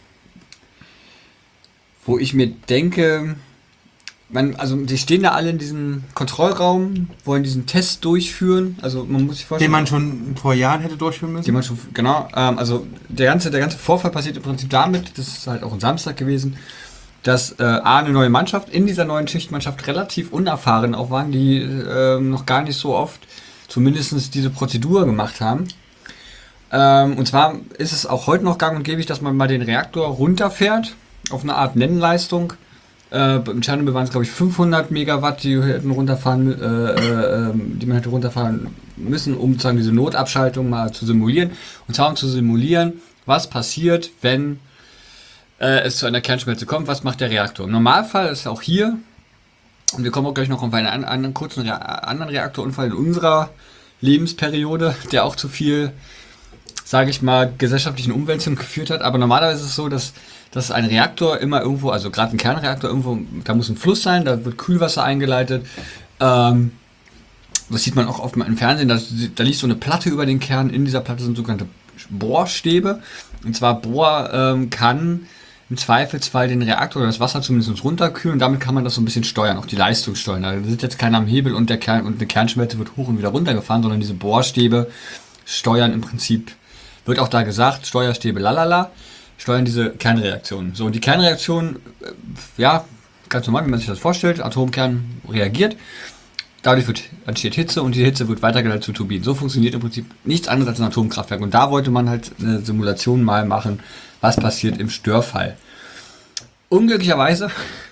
Speaker 1: wo ich mir denke, man, also die stehen da alle in diesem Kontrollraum, wollen diesen Test durchführen. Also man muss sich vorstellen,
Speaker 2: den man schon vor Jahren hätte durchführen müssen.
Speaker 1: den man schon, genau, ähm, also der ganze, der ganze Vorfall passiert im Prinzip damit, das ist halt auch ein Samstag gewesen, dass äh, A, eine neue Mannschaft, in dieser neuen Schichtmannschaft relativ unerfahren auch waren, die äh, noch gar nicht so oft zumindest diese Prozedur gemacht haben. Ähm, und zwar ist es auch heute noch gang und gäbig, dass man mal den Reaktor runterfährt, auf eine Art Nennleistung. Äh, Im Tschernobyl waren es, glaube ich, fünfhundert Megawatt, die hätten runterfahren, äh, äh, die man hätte runterfahren müssen, um sozusagen diese Notabschaltung mal zu simulieren. Und zwar um zu simulieren, was passiert, wenn äh, es zu einer Kernschmelze kommt, was macht der Reaktor. Im Normalfall ist auch hier, und wir kommen auch gleich noch auf einen an, einen kurzen Rea- anderen Reaktorunfall in unserer Lebensperiode, der auch zu viel, sage ich mal, gesellschaftlichen Umwälzungen geführt hat. Aber normalerweise ist es so, dass, dass ein Reaktor immer irgendwo, also gerade ein Kernreaktor irgendwo, da muss ein Fluss sein, da wird Kühlwasser eingeleitet. Ähm, das sieht man auch oft mal im Fernsehen, da, da liegt so eine Platte über den Kern. In dieser Platte sind sogenannte Bohrstäbe. Und zwar Bohr ähm, kann im Zweifelsfall den Reaktor oder das Wasser zumindest runterkühlen und damit kann man das so ein bisschen steuern, auch die Leistung steuern. Da sitzt jetzt keiner am Hebel und, der Kern, und eine Kernschmelze wird hoch und wieder runtergefahren, sondern diese Bohrstäbe steuern im Prinzip, wird auch da gesagt, Steuerstäbe lalala, steuern diese Kernreaktionen. So, und die Kernreaktion, äh, ja, ganz normal, wie man sich das vorstellt, Atomkern reagiert, dadurch wird, entsteht Hitze und die Hitze wird weitergeleitet zu Turbinen. So funktioniert im Prinzip nichts anderes als ein Atomkraftwerk. Und da wollte man halt eine Simulation mal machen, was passiert im Störfall. Unglücklicherweise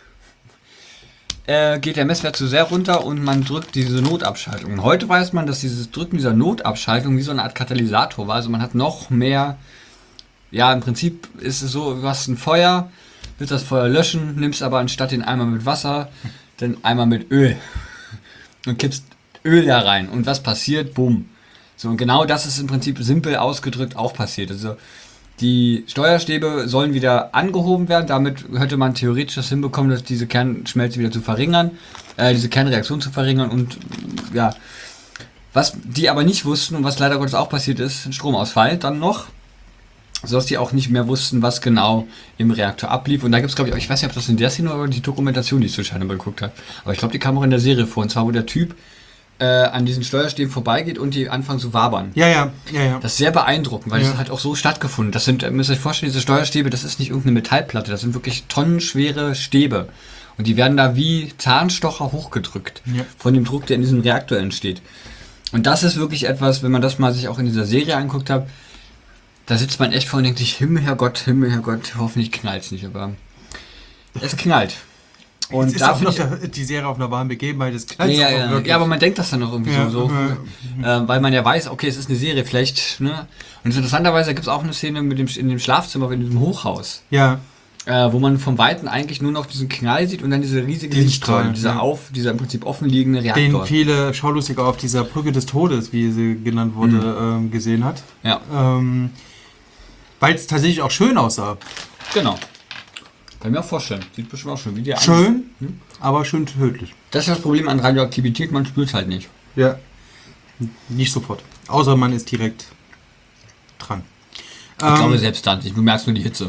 Speaker 1: äh, geht der Messwert zu sehr runter und man drückt diese Notabschaltung. Und heute weiß man, dass dieses Drücken dieser Notabschaltung wie so eine Art Katalysator war. Also man hat noch mehr, ja, im Prinzip ist es so, du hast ein Feuer, willst das Feuer löschen, nimmst aber anstatt den Eimer mit Wasser, den Eimer mit Öl und kippst Öl da rein. Und was passiert? Bumm. So, und genau das ist im Prinzip simpel ausgedrückt auch passiert. Also die Steuerstäbe sollen wieder angehoben werden. Damit hätte man theoretisch das hinbekommen, dass diese Kernschmelze wieder zu verringern, äh, diese Kernreaktion zu verringern. Und ja, was die aber nicht wussten und was leider Gottes auch passiert ist, ein Stromausfall dann noch, sodass die auch nicht mehr wussten, was genau im Reaktor ablief. Und da gibt es, glaube ich, ich weiß nicht, ob das in der Szene oder die Dokumentation, die ich zu Scheine geguckt habe, aber ich glaube, die kam auch in der Serie vor. Und zwar, wo der Typ äh, an diesen Steuerstäben vorbeigeht und die anfangen zu wabern.
Speaker 2: Ja, ja, ja, ja.
Speaker 1: Das ist sehr beeindruckend, weil
Speaker 2: Ja.
Speaker 1: das hat auch so stattgefunden. Das sind, ihr müsst euch vorstellen, diese Steuerstäbe, das ist nicht irgendeine Metallplatte, das sind wirklich tonnenschwere Stäbe. Und die werden da wie Zahnstocher hochgedrückt
Speaker 2: Ja.
Speaker 1: von dem Druck, der in diesem Reaktor entsteht. Und das ist wirklich etwas, wenn man das mal sich auch in dieser Serie anguckt hat, da sitzt man echt vor und denkt sich, Himmel, Herrgott, Himmel, Herrgott, hoffentlich knallt es nicht, aber es knallt. Und
Speaker 2: Jetzt ist
Speaker 1: da
Speaker 2: auch noch
Speaker 1: find ich-
Speaker 2: der, die Serie auf einer wahren Begebenheit, das
Speaker 1: Ja,
Speaker 2: knallt
Speaker 1: ja,
Speaker 2: auch
Speaker 1: ja.
Speaker 2: wirklich.
Speaker 1: ja, aber man denkt das dann noch irgendwie
Speaker 2: Ja,
Speaker 1: so, so
Speaker 2: ja.
Speaker 1: äh, weil man ja weiß, okay, es ist eine Serie, vielleicht, ne? Und interessanterweise gibt es auch eine Szene mit dem, in dem Schlafzimmer, in diesem Hochhaus,
Speaker 2: Ja,
Speaker 1: äh, wo man vom Weiten eigentlich nur noch diesen Knall sieht und dann diese riesige
Speaker 2: Den
Speaker 1: Lichtstrahl,
Speaker 2: Strahl,
Speaker 1: dieser
Speaker 2: ja.
Speaker 1: auf, dieser im Prinzip offenliegende
Speaker 2: den
Speaker 1: Reaktor.
Speaker 2: viele Schaulustiger auf dieser Brücke des Todes, wie sie genannt wurde,
Speaker 1: Mhm.
Speaker 2: ähm, gesehen hat.
Speaker 1: Ja,
Speaker 2: Ähm, Weil es tatsächlich auch schön aussah.
Speaker 1: genau. Kann ich mir auch vorstellen. Sieht bestimmt auch schön wie die
Speaker 2: Schön,
Speaker 1: Hm?
Speaker 2: aber schön tödlich.
Speaker 1: Das ist das Problem an Radioaktivität, man spürt es halt nicht.
Speaker 2: Ja. Nicht sofort. Außer man ist direkt dran.
Speaker 1: Ich glaube selbst dann nicht, du merkst nur die Hitze.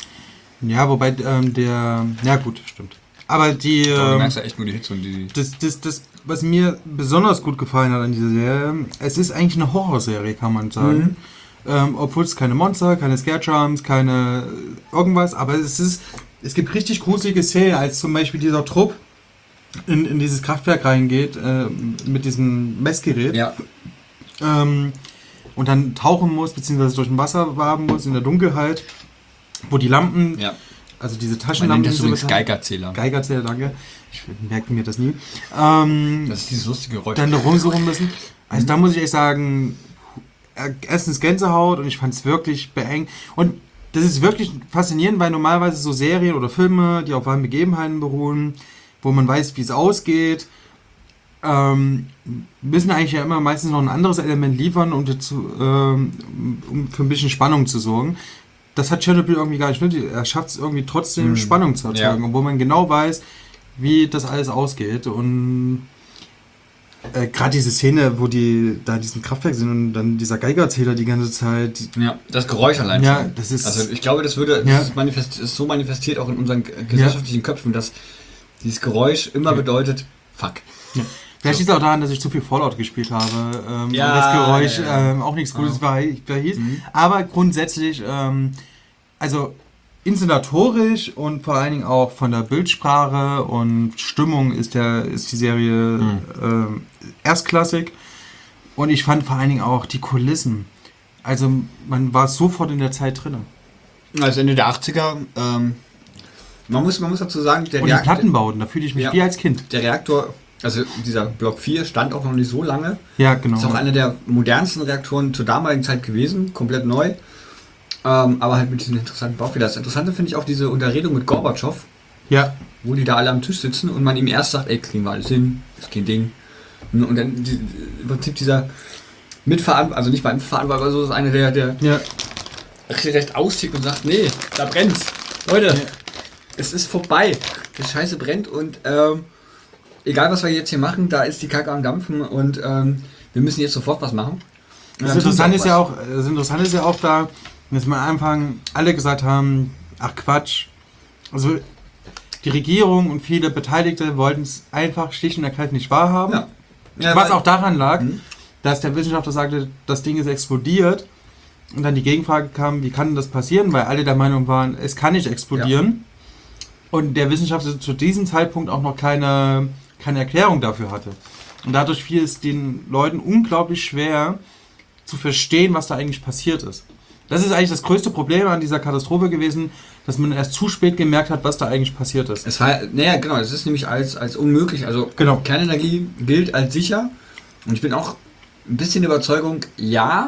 Speaker 2: Ja, wobei ähm, der... Ja gut, stimmt. Aber die...
Speaker 1: Ich glaube, du
Speaker 2: Ähm,
Speaker 1: merkst ja echt nur die Hitze und die...
Speaker 2: das, das, das, was mir besonders gut gefallen hat an dieser Serie, es ist eigentlich eine Horrorserie, kann man sagen.
Speaker 1: Mhm.
Speaker 2: Ähm, obwohl es keine Monster, keine Scare-Jumps, keine äh, irgendwas, aber es ist, es gibt richtig gruselige Szenen, als zum Beispiel dieser Trupp in, in dieses Kraftwerk reingeht, äh, mit diesem Messgerät,
Speaker 1: Ja,
Speaker 2: ähm, und dann tauchen muss, beziehungsweise durch ein Wasser waben muss, in der Dunkelheit, wo die Lampen,
Speaker 1: ja.
Speaker 2: also diese
Speaker 1: Man
Speaker 2: Taschenlampen,
Speaker 1: nennt das
Speaker 2: diese
Speaker 1: übrigens
Speaker 2: Metall-
Speaker 1: Geigerzähler.
Speaker 2: Geigerzähler, danke, ich merke mir das nie, ähm,
Speaker 1: Das ist dieses lustige Geräusch.
Speaker 2: dann da rumsuchen müssen. Also da muss ich echt sagen, äh, erstens Gänsehaut und ich fand es wirklich beengt. Und das ist wirklich faszinierend, weil normalerweise so Serien oder Filme, die auf wahren Begebenheiten beruhen, wo man weiß, wie es ausgeht, ähm, müssen eigentlich ja immer meistens noch ein anderes Element liefern, um, dazu, ähm, um für ein bisschen Spannung zu sorgen. Das hat Chernobyl irgendwie gar nicht nötig. Er schafft es irgendwie trotzdem,
Speaker 1: Mhm.
Speaker 2: Spannung zu erzeugen,
Speaker 1: Ja.
Speaker 2: obwohl man genau weiß, wie das alles ausgeht. Und äh, gerade diese Szene, wo die da in diesem Kraftwerk sind und dann dieser Geigerzähler die ganze Zeit. Die,
Speaker 1: Ja, das Geräusch allein
Speaker 2: ja,
Speaker 1: schon.
Speaker 2: das ist.
Speaker 1: Also ich glaube, das würde
Speaker 2: Ja.
Speaker 1: das ist, manifest, ist so manifestiert auch in unseren äh, gesellschaftlichen Köpfen, dass dieses Geräusch immer
Speaker 2: Ja.
Speaker 1: bedeutet, fuck.
Speaker 2: Vielleicht liegt es auch daran, dass ich zu viel Fallout gespielt habe. Ähm,
Speaker 1: Ja,
Speaker 2: und das Geräusch
Speaker 1: ja, ja.
Speaker 2: Ähm, auch nichts Gutes
Speaker 1: Ja.
Speaker 2: war, war hieß.
Speaker 1: Mhm.
Speaker 2: Aber grundsätzlich, ähm, also inszenatorisch und vor allen Dingen auch von der Bildsprache und Stimmung ist, der, ist die Serie
Speaker 1: Mhm.
Speaker 2: ähm, erstklassig. Und ich fand vor allen Dingen auch die Kulissen. Also man war sofort in der Zeit drin.
Speaker 1: Also Ende der achtziger, ähm, man, muss, man muss dazu sagen, der
Speaker 2: Und die
Speaker 1: Reaktor,
Speaker 2: Plattenbauten, da fühle ich mich
Speaker 1: Ja.
Speaker 2: wie als Kind.
Speaker 1: der Reaktor, also dieser Block vier stand auch noch nicht so lange.
Speaker 2: Ja, genau.
Speaker 1: Ist auch einer der modernsten Reaktoren zur damaligen Zeit gewesen, komplett neu. Ähm, aber halt mit diesen interessanten Baufehlern. Das Interessante finde ich auch diese Unterredung mit Gorbatschow,
Speaker 2: Ja,
Speaker 1: wo die da alle am Tisch sitzen und man ihm erst sagt, ey, kriegen wir alles hin, ist kein Ding. Und dann die, im Prinzip dieser Mitverantwortung, also nicht mal Mitverantwortung, aber so ist einer, der, der
Speaker 2: ja.
Speaker 1: recht austickt und sagt, nee, da brennt's. Leute,
Speaker 2: Ja.
Speaker 1: es ist vorbei. Die Scheiße brennt und ähm, egal was wir jetzt hier machen, da ist die Kacke am Dampfen und ähm, wir müssen jetzt sofort was machen. Und
Speaker 2: Das
Speaker 1: dann tun sie
Speaker 2: Interessante ist ja
Speaker 1: was.
Speaker 2: auch, das Interessante ist ja auch da, dass wir am Anfang alle gesagt haben, ach Quatsch. Also die Regierung und viele Beteiligte wollten es einfach schlicht und ergreifend nicht wahrhaben.
Speaker 1: Ja. Ja,
Speaker 2: Was
Speaker 1: weil-
Speaker 2: auch daran lag,
Speaker 1: Mhm.
Speaker 2: dass der Wissenschaftler sagte, das Ding ist explodiert. Und dann die Gegenfrage kam, wie kann das passieren? Weil alle der Meinung waren, es kann nicht explodieren. Und der Wissenschaftler zu diesem Zeitpunkt auch noch keine, keine Erklärung dafür hatte. Und dadurch fiel es den Leuten unglaublich schwer zu verstehen, was da eigentlich passiert ist. Das ist eigentlich das größte Problem an dieser Katastrophe gewesen, dass man erst zu spät gemerkt hat, was da eigentlich passiert ist.
Speaker 1: Es war, naja, genau, es ist nämlich als, als unmöglich. Also
Speaker 2: Genau.
Speaker 1: Kernenergie gilt als sicher. Und ich bin auch ein bisschen der Überzeugung, ja,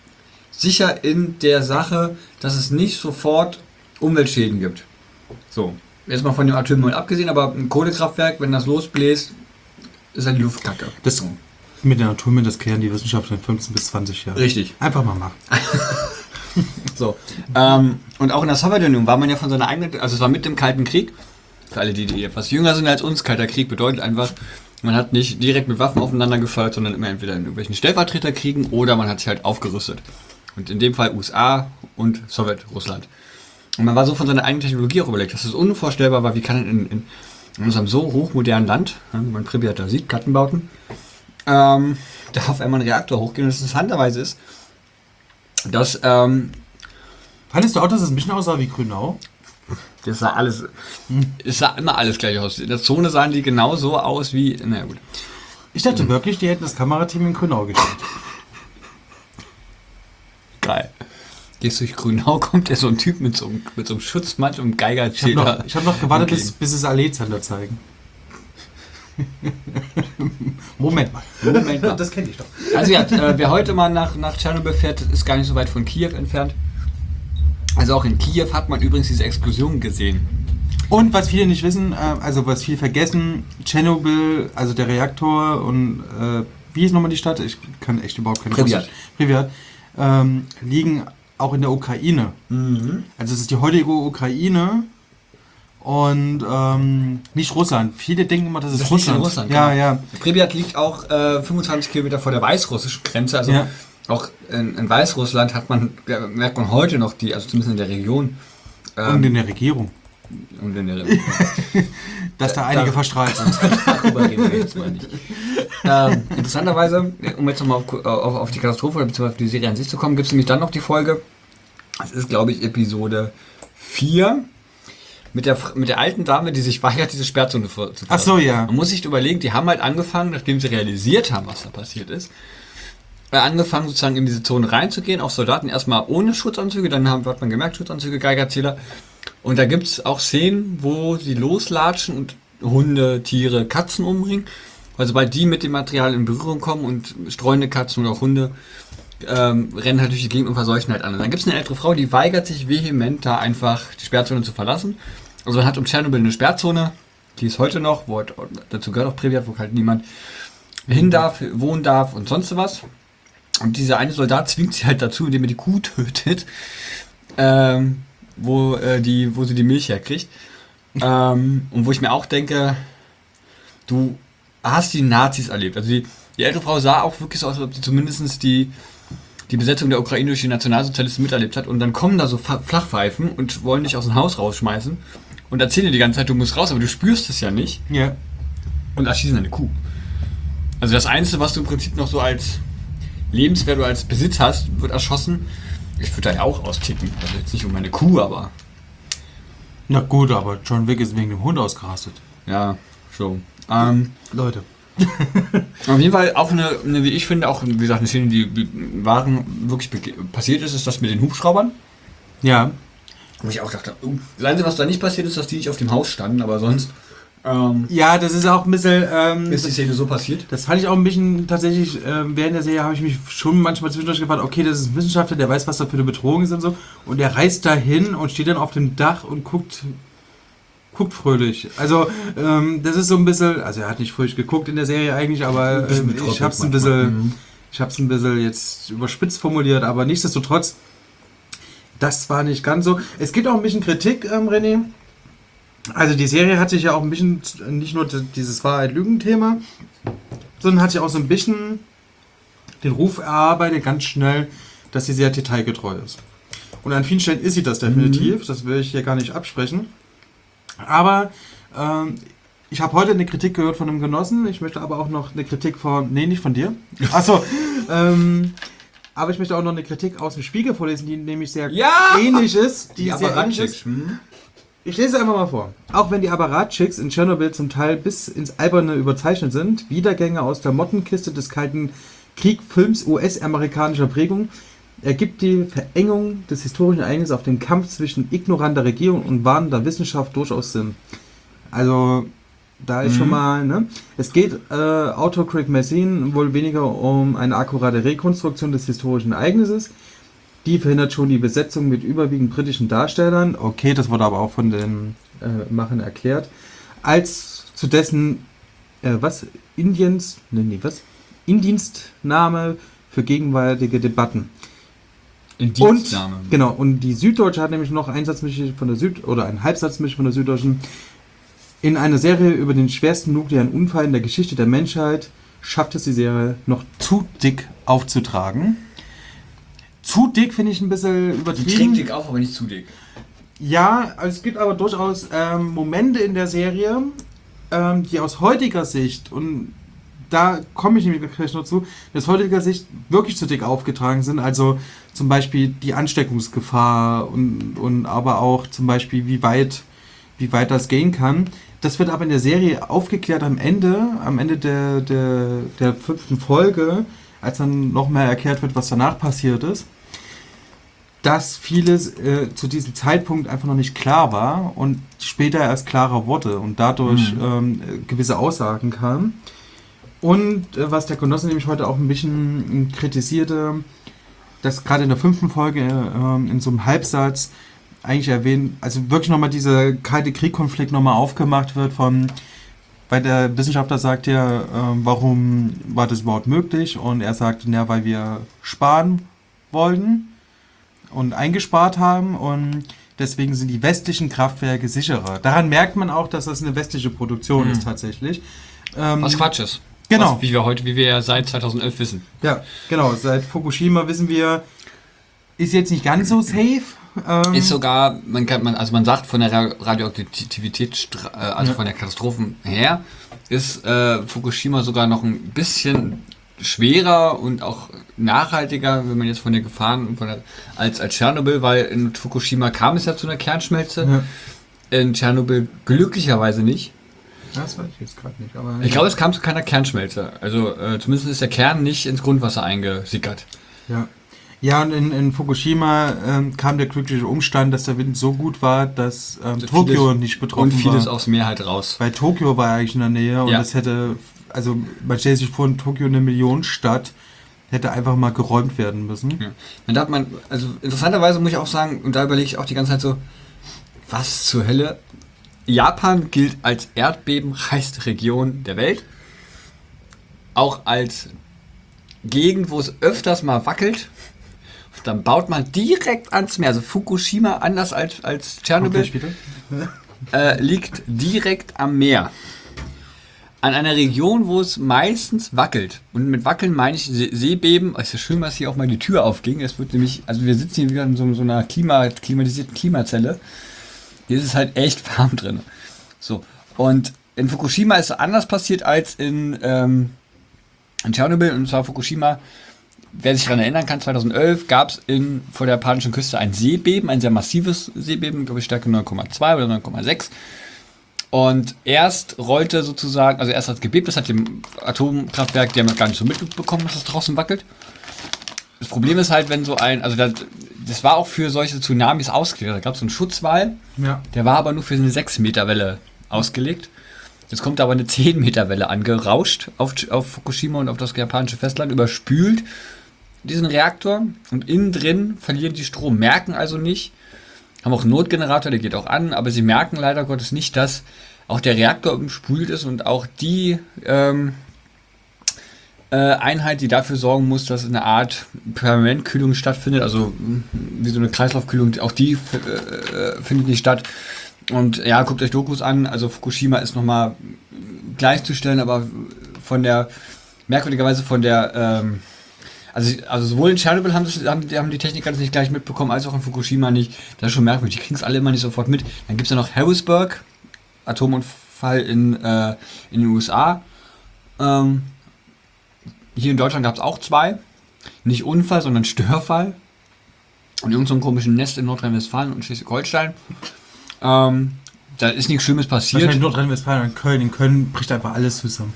Speaker 1: sicher in der Sache, dass es nicht sofort Umweltschäden gibt. So, jetzt mal von dem Atommüll abgesehen, aber ein Kohlekraftwerk, wenn das losbläst, ist halt die Luft kacke.
Speaker 2: Das-
Speaker 1: so.
Speaker 2: Mit der Natur, mit das klären die Wissenschaftler in fünfzehn bis zwanzig Jahren.
Speaker 1: Richtig.
Speaker 2: Einfach mal machen.
Speaker 1: So. Ähm, und auch in der Sowjetunion war man ja von seiner eigenen, also es war mit dem Kalten Krieg, für alle, die, die etwas jünger sind als uns, Kalter Krieg bedeutet einfach, man hat nicht direkt mit Waffen aufeinander gefeuert, sondern immer entweder in irgendwelchen Stellvertreterkriegen oder man hat sich halt aufgerüstet. Und in dem Fall U S A und Sowjetrussland. Und man war so von seiner eigenen Technologie auch überlegt, dass es unvorstellbar war, wie kann in, in, in unserem so hochmodernen Land, ja, wie man Pripyat da sieht, Plattenbauten, ähm, da auf einmal ein Reaktor hochgehen. Und das interessanterweise ist, dass, ähm,
Speaker 2: Fandest du auch, dass es ein bisschen aussah wie Grünau?
Speaker 1: das sah alles, es sah immer alles gleich aus. In der Zone sahen die genau so aus wie, naja gut.
Speaker 2: Ich dachte mhm. wirklich, die hätten das Kamerateam in Grünau geschickt.
Speaker 1: Geil. Gehst durch Grünau, kommt ja so ein Typ mit so einem, mit so einem Schutzmantel und
Speaker 2: Ich habe
Speaker 1: Geigerzähler.
Speaker 2: noch, ich hab noch gewartet,
Speaker 1: Okay.
Speaker 2: bis, bis es Allee-Zander zeigen. Moment mal.
Speaker 1: Moment mal.
Speaker 2: Das kenne ich doch.
Speaker 1: Also ja, äh, wer heute mal nach, nach Tschernobyl fährt, ist gar nicht so weit von Kiew entfernt. Also auch in Kiew hat man übrigens diese Explosion gesehen.
Speaker 2: Und was viele nicht wissen, äh, also was viele vergessen, Tschernobyl, also der Reaktor und äh, wie ist nochmal die Stadt? Ich kann echt überhaupt keine
Speaker 1: Pripyat.
Speaker 2: Russisch. Pripyat. Ähm, liegen auch in der Ukraine.
Speaker 1: Mhm.
Speaker 2: Also es ist die heutige Ukraine und ähm, nicht Russland. Viele denken immer, das ist
Speaker 1: Das liegt in
Speaker 2: Russland.
Speaker 1: Russland,
Speaker 2: Ja,
Speaker 1: genau.
Speaker 2: ja.
Speaker 1: Pripyat liegt auch äh, fünfundzwanzig Kilometer vor der weißrussischen Grenze. Also
Speaker 2: Ja.
Speaker 1: auch in, in Weißrussland hat man, ja, merkt man heute noch die, also zumindest in der Region. ähm,
Speaker 2: Und in der Regierung.
Speaker 1: und in der
Speaker 2: Dass da,
Speaker 1: Da-
Speaker 2: einige
Speaker 1: da-
Speaker 2: verstrahlt sind.
Speaker 1: Darüber reden wir jetzt mal nicht. ähm, interessanterweise, um jetzt nochmal auf, auf, auf die Katastrophe oder beziehungsweise auf die Serie an sich zu kommen, gibt es nämlich dann noch die Folge, das ist glaube ich Episode vier, mit der, mit der alten Dame, die sich weigert, diese Sperrzone vor- zu
Speaker 2: Ach so, ja.
Speaker 1: Man muss sich überlegen, die haben halt angefangen, nachdem sie realisiert haben, was da passiert ist, äh, angefangen sozusagen in diese Zone reinzugehen, auch Soldaten erstmal ohne Schutzanzüge, dann haben, hat man gemerkt, Schutzanzüge, Geigerzähler. Und da gibt es auch Szenen, wo sie loslatschen und Hunde, Tiere, Katzen umbringen. Also sobald die mit dem Material in Berührung kommen und streunende Katzen oder auch Hunde ähm, rennen halt durch die Gegend und verseuchen halt alle. Dann gibt es eine ältere Frau, die weigert sich vehement, da einfach die Sperrzone zu verlassen. Also man hat um Tschernobyl eine Sperrzone, die ist heute noch, wo halt, dazu gehört auch Pripyat, wo halt niemand hin darf, wohnen darf und sonst was. Und dieser eine Soldat zwingt sie halt dazu, indem er die Kuh tötet, ähm, wo, äh, die, wo sie die Milch herkriegt. Ähm, und wo ich mir auch denke, du hast die Nazis erlebt. Also die, die ältere Frau sah auch wirklich so aus, als ob sie zumindest die, die Besetzung der Ukraine durch die Nationalsozialisten miterlebt hat. Und dann kommen da so Fa- Flachpfeifen und wollen dich aus dem Haus rausschmeißen und erzählen dir die ganze Zeit, du musst raus, aber du spürst es ja nicht
Speaker 2: Ja.
Speaker 1: und erschießen eine Kuh. Also das Einzige, was du im Prinzip noch so als lebenswert oder als Besitz hast, wird erschossen. Ich würde da ja auch austicken. Also jetzt nicht um meine Kuh, aber
Speaker 2: Na gut, aber John Wick ist wegen dem Hund ausgerastet.
Speaker 1: ja, so. Ähm,
Speaker 2: Leute.
Speaker 1: auf jeden Fall auch eine, eine, wie ich finde, auch wie gesagt, eine Szene, die die waren wirklich bege- passiert ist, ist das mit den Hubschraubern.
Speaker 2: Ja.
Speaker 1: Wo ich auch dachte, oh, das Einzige, was da nicht passiert ist, dass die nicht auf dem Haus standen, aber sonst ähm,
Speaker 2: Ja, das ist auch ein bisschen. Ähm,
Speaker 1: ist die Szene so passiert.
Speaker 2: Das fand ich auch ein bisschen tatsächlich, ähm, während der Serie habe ich mich schon manchmal zwischendurch gefragt, okay, das ist ein Wissenschaftler, der weiß, was da für eine Bedrohung ist und so. Und der reist da hin und steht dann auf dem Dach und guckt, guckt fröhlich. Also, ähm, das ist so ein bisschen, also er hat nicht fröhlich geguckt in der Serie eigentlich, aber
Speaker 1: Ein bisschen
Speaker 2: ähm, ich
Speaker 1: betröppelt
Speaker 2: habe es ein
Speaker 1: manchmal.
Speaker 2: bisschen,
Speaker 1: Mhm.
Speaker 2: ich habe es ein bisschen jetzt überspitzt formuliert, aber nichtsdestotrotz, das war nicht ganz so. Es gibt auch ein bisschen Kritik, ähm, René. Also die Serie hat sich ja auch ein bisschen, nicht nur dieses Wahrheit-Lügen-Thema, sondern hat sich auch so ein bisschen den Ruf erarbeitet, ganz schnell, dass sie sehr detailgetreu ist. Und an vielen Stellen ist sie das definitiv, mhm. das will ich hier gar nicht absprechen. Aber ähm, ich habe heute eine Kritik gehört von einem Genossen, ich möchte aber auch noch eine Kritik von, nee, nicht von dir. Achso, ähm, aber ich möchte auch noch eine Kritik aus dem Spiegel vorlesen, die nämlich sehr
Speaker 1: Ja!
Speaker 2: ähnlich ist. Die,
Speaker 1: Die
Speaker 2: sehr ähnlich ist.
Speaker 1: Apparatschicks. Hm?
Speaker 2: Ich lese einfach mal vor. Auch wenn die Apparatschicks in Tschernobyl zum Teil bis ins Alberne überzeichnet sind, Wiedergänge aus der Mottenkiste des Kalten Krieg-Films U S-amerikanischer Prägung, ergibt die Verengung des historischen Ereignisses auf den Kampf zwischen ignoranter Regierung und warnender Wissenschaft durchaus Sinn. Also, da ist
Speaker 1: Mhm.
Speaker 2: schon mal, ne? Es geht äh, Autocritic Magazine wohl weniger um eine akkurate Rekonstruktion des historischen Ereignisses. Die verhindert schon die Besetzung mit überwiegend britischen Darstellern. Okay, das wurde aber auch von den äh, Machern erklärt. Als zu dessen, äh, was? Indiens? Ne, nee, was? Indienstnahme für gegenwärtige Debatten.
Speaker 1: Indienstnahme.
Speaker 2: Und, genau, und die Süddeutsche hat nämlich noch einen Satz von der Süd- oder einen Halbsatz von der Süddeutschen. In einer Serie über den schwersten nuklearen Unfall in der Geschichte der Menschheit schafft es die Serie noch zu dick aufzutragen. Zu dick finde ich ein bisschen übertrieben.
Speaker 1: Die trägt dick auf, aber nicht zu dick.
Speaker 2: Ja, es gibt aber durchaus ähm, Momente in der Serie, ähm, die aus heutiger Sicht, und da komme ich nämlich gleich noch zu, die aus heutiger Sicht wirklich zu dick aufgetragen sind. Also zum Beispiel die Ansteckungsgefahr und, und aber auch zum Beispiel, wie weit, wie weit das gehen kann. Das wird aber in der Serie aufgeklärt am Ende, am Ende der, der, der fünften Folge, als dann nochmal erklärt wird, was danach passiert ist, dass vieles äh, zu diesem Zeitpunkt einfach noch nicht klar war und später erst klarer wurde und dadurch mhm. ähm, gewisse Aussagen kamen. Und äh, was der Genosse nämlich heute auch ein bisschen äh, kritisierte, dass gerade in der fünften Folge äh, in so einem Halbsatz eigentlich erwähnt, also wirklich nochmal dieser kalte Krieg-Konflikt nochmal aufgemacht wird von, weil der Wissenschaftler sagt ja, äh, warum war das überhaupt möglich? Und er sagt, ja, weil wir sparen wollten und eingespart haben und deswegen sind die westlichen Kraftwerke sicherer. Daran merkt man auch, dass das eine westliche Produktion mhm. ist tatsächlich.
Speaker 1: Ähm, Was Quatsch ist.
Speaker 2: Genau.
Speaker 1: Was, wie wir heute, wie wir ja seit zweitausendelf wissen.
Speaker 2: Ja, genau. Seit Fukushima wissen wir, ist jetzt nicht ganz so safe. Ähm,
Speaker 1: ist sogar, man kann, man, also man sagt von der Radioaktivität, also ja. von der Katastrophen her, ist äh, Fukushima sogar noch ein bisschen schwerer und auch nachhaltiger, wenn man jetzt von den Gefahren von der, als, als Tschernobyl, weil in Fukushima kam es ja zu einer Kernschmelze, ja. in Tschernobyl glücklicherweise nicht.
Speaker 2: Das weiß ich jetzt gerade nicht. Aber
Speaker 1: ich glaube, es kam zu keiner Kernschmelze. Also äh, zumindest ist der Kern nicht ins Grundwasser eingesickert.
Speaker 2: Ja, ja und in, in Fukushima ähm, kam der glückliche Umstand, dass der Wind so gut war, dass ähm, also Tokio vieles, nicht betroffen war.
Speaker 1: Und vieles war. Aufs Meer halt raus.
Speaker 2: Weil Tokio war eigentlich in der Nähe und ja. das hätte, also man stellt sich vor, in Tokio eine Millionenstadt, hätte einfach mal geräumt werden müssen.
Speaker 1: Ja. Dann darf man, also interessanterweise muss ich auch sagen, und da überlege ich auch die ganze Zeit so, was zur Hölle? Japan gilt als erdbebenreichste Region der Welt. Auch als Gegend, wo es öfters mal wackelt. Und dann baut man direkt ans Meer. Also Fukushima, anders als, als Tschernobyl, äh, liegt direkt am Meer. An einer Region, wo es meistens wackelt. Und mit Wackeln meine ich See- Seebeben. Es ist schön, dass hier auch mal die Tür aufging. Es wird nämlich, also wir sitzen hier wieder in so, so einer Klima, klimatisierten Klimazelle. Hier ist es halt echt warm drin. So. Und in Fukushima ist es anders passiert als in, ähm, in Tschernobyl. Und zwar Fukushima, wer sich daran erinnern kann, zweitausendelf gab es vor der japanischen Küste ein Seebeben, ein sehr massives Seebeben, glaube ich Stärke neun Komma zwei oder neun Komma sechs. Und erst rollte sozusagen, also erst hat es gebebt, das hat dem Atomkraftwerk, die haben das gar nicht so mitbekommen, dass es draußen wackelt. Das Problem ist halt, wenn so ein, also das, das war auch für solche Tsunamis ausgelegt. Da gab es so einen Schutzwall,
Speaker 2: ja.
Speaker 1: der war aber nur für eine sechs Meter Welle ausgelegt. Jetzt kommt aber eine zehn Meter Welle angerauscht auf, auf Fukushima und auf das japanische Festland, überspült diesen Reaktor und innen drin verlieren die Strom, merken also nicht, haben auch einen Notgenerator, der geht auch an, aber sie merken leider Gottes nicht, dass auch der Reaktor umspült ist und auch die ähm, Einheit, die dafür sorgen muss, dass eine Art Permanentkühlung stattfindet, also wie so eine Kreislaufkühlung, auch die äh, findet nicht statt. Und ja, guckt euch Dokus an, also Fukushima ist nochmal gleichzustellen, aber von der, merkwürdigerweise von der, ähm, also, also sowohl in Tschernobyl haben, das, haben, haben die Techniker das nicht gleich mitbekommen, als auch in Fukushima nicht. Das ist schon merkwürdig, die kriegen es alle immer nicht sofort mit. Dann gibt es ja noch Harrisburg, Atomunfall in, äh, in den U S A. Ähm, Hier in Deutschland gab es auch zwei. Nicht Unfall, sondern Störfall. Und irgend so einem komischen Nest in Nordrhein-Westfalen und Schleswig-Holstein. Ähm, da ist nichts Schlimmes passiert.
Speaker 2: Wahrscheinlich Nordrhein-Westfalen und Köln. In Köln bricht einfach alles zusammen.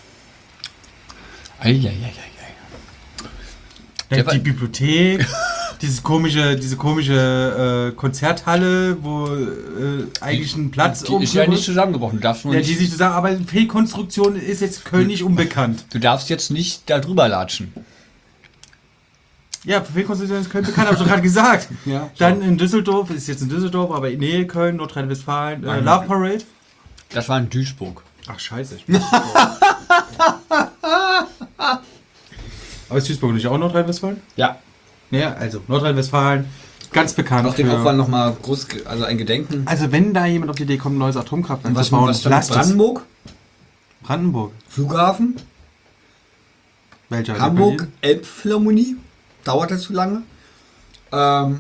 Speaker 1: Eieieiei.
Speaker 2: Ja, die Bibliothek, dieses komische, diese komische äh, Konzerthalle, wo äh, eigentlich ein Platz
Speaker 1: die ist ja nicht zusammengebrochen. Du darfst nur
Speaker 2: ja,
Speaker 1: nicht,
Speaker 2: die sich zusammen, aber Fehlkonstruktion ist jetzt Köln nicht unbekannt.
Speaker 1: Du darfst jetzt nicht da drüber latschen.
Speaker 2: Ja, Fehlkonstruktion ist Köln bekannt, habe ich doch gerade gesagt.
Speaker 1: Ja,
Speaker 2: Dann in Düsseldorf, ist jetzt in Düsseldorf, aber in Nähe Köln, Nordrhein-Westfalen, äh, Love Parade.
Speaker 1: Das war in Duisburg.
Speaker 2: Ach scheiße. Ich Aber ist Duisburg nicht auch Nordrhein-Westfalen?
Speaker 1: Ja.
Speaker 2: Ja, also Nordrhein-Westfalen, ganz bekannt.
Speaker 1: Auch den
Speaker 2: für-
Speaker 1: Opfern nochmal groß, also ein Gedenken.
Speaker 2: Also wenn da jemand auf die Idee kommt, ein neues Atomkraftwerk
Speaker 1: Und was,
Speaker 2: zu bauen,
Speaker 1: was stand
Speaker 2: lasst es.
Speaker 1: Brandenburg?
Speaker 2: Brandenburg.
Speaker 1: Flughafen?
Speaker 2: Welcher?
Speaker 1: Hamburg,
Speaker 2: Berlin?
Speaker 1: Elbphilharmonie. Dauert das zu lange? Ähm,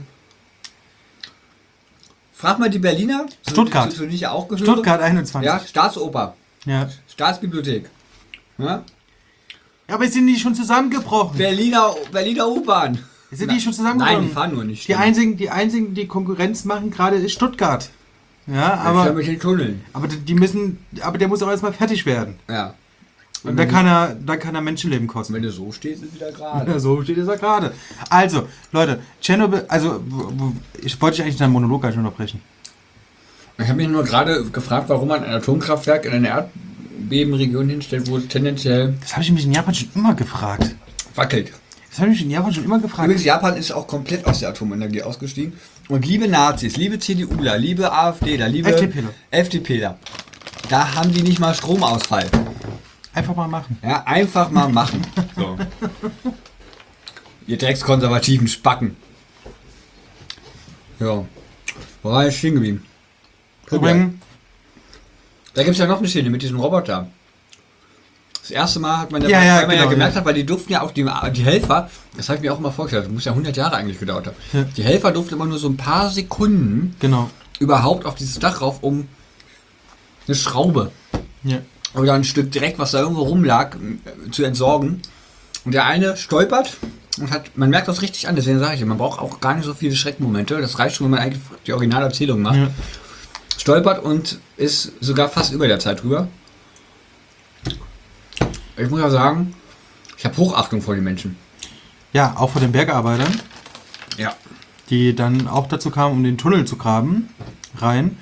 Speaker 1: frag mal die Berliner. zu-
Speaker 2: Stuttgart.
Speaker 1: Zu, zu, die ich ja auch gehöre.
Speaker 2: Stuttgart einundzwanzig.
Speaker 1: Ja, Staatsoper.
Speaker 2: Ja.
Speaker 1: Staatsbibliothek. Ja?
Speaker 2: Ja, aber sind die schon zusammengebrochen?
Speaker 1: Berliner, Berliner U-Bahn.
Speaker 2: Sind die schon zusammengebrochen?
Speaker 1: Nein, die fahren nur nicht.
Speaker 2: Die
Speaker 1: stimmt.
Speaker 2: einzigen, die einzigen, die Konkurrenz machen gerade, ist Stuttgart. Ja,
Speaker 1: Ich
Speaker 2: aber,
Speaker 1: fahre mit den Tunneln.
Speaker 2: aber die müssen, aber der muss auch erstmal fertig werden.
Speaker 1: Ja.
Speaker 2: Und dann kann er, dann kann er Menschenleben kosten.
Speaker 1: Wenn du so stehst, ist wieder gerade.
Speaker 2: Ja, so steht es ja gerade. Also, Leute, Tschernobyl, also, wo- wo- ich wollte dich eigentlich deinen Monolog gar nicht unterbrechen.
Speaker 1: Ich habe mich nur gerade gefragt, warum man ein Atomkraftwerk in eine Erdbebenregion hinstellt, wo es tendenziell
Speaker 2: Das habe ich mich in Japan schon immer gefragt.
Speaker 1: wackelt.
Speaker 2: Das habe ich mich in Japan schon immer gefragt.
Speaker 1: Übrigens, Japan ist auch komplett aus der Atomenergie ausgestiegen. Und liebe Nazis, liebe CDUler, liebe AfDler, liebe
Speaker 2: FDPler.
Speaker 1: FDPler, da haben die nicht mal Stromausfall.
Speaker 2: Einfach mal machen.
Speaker 1: Ja, einfach mal machen. So. Ihr dreckskonservativen Spacken. Ja. Wo war ich stehen geblieben?
Speaker 2: Übrigens,
Speaker 1: Da gibt es ja noch eine Szene mit diesem Roboter. Das erste Mal hat man ja,
Speaker 2: Ja, ja,
Speaker 1: weil man ja
Speaker 2: genau,
Speaker 1: gemerkt
Speaker 2: ja.
Speaker 1: hat, weil die durften ja auch, die, die Helfer, das habe ich mir auch immer vorgestellt, das muss ja hundert Jahre eigentlich gedauert haben.
Speaker 2: Ja.
Speaker 1: Die Helfer durften immer nur so ein paar Sekunden
Speaker 2: genau.
Speaker 1: überhaupt auf dieses Dach rauf, um eine Schraube
Speaker 2: Ja.
Speaker 1: oder ein Stück Dreck, was da irgendwo rumlag, äh, zu entsorgen. Und der eine stolpert und hat, man merkt das richtig an, deswegen sage ich, man braucht auch gar nicht so viele Schreckmomente. Das reicht schon, wenn man eigentlich die Originalerzählung macht.
Speaker 2: Ja.
Speaker 1: Stolpert und ist sogar fast über der Zeit drüber. Ich muss ja sagen, ich habe Hochachtung vor den Menschen.
Speaker 2: Ja, auch vor den Bergarbeitern,
Speaker 1: Ja.
Speaker 2: die dann auch dazu kamen, um den Tunnel zu graben, rein.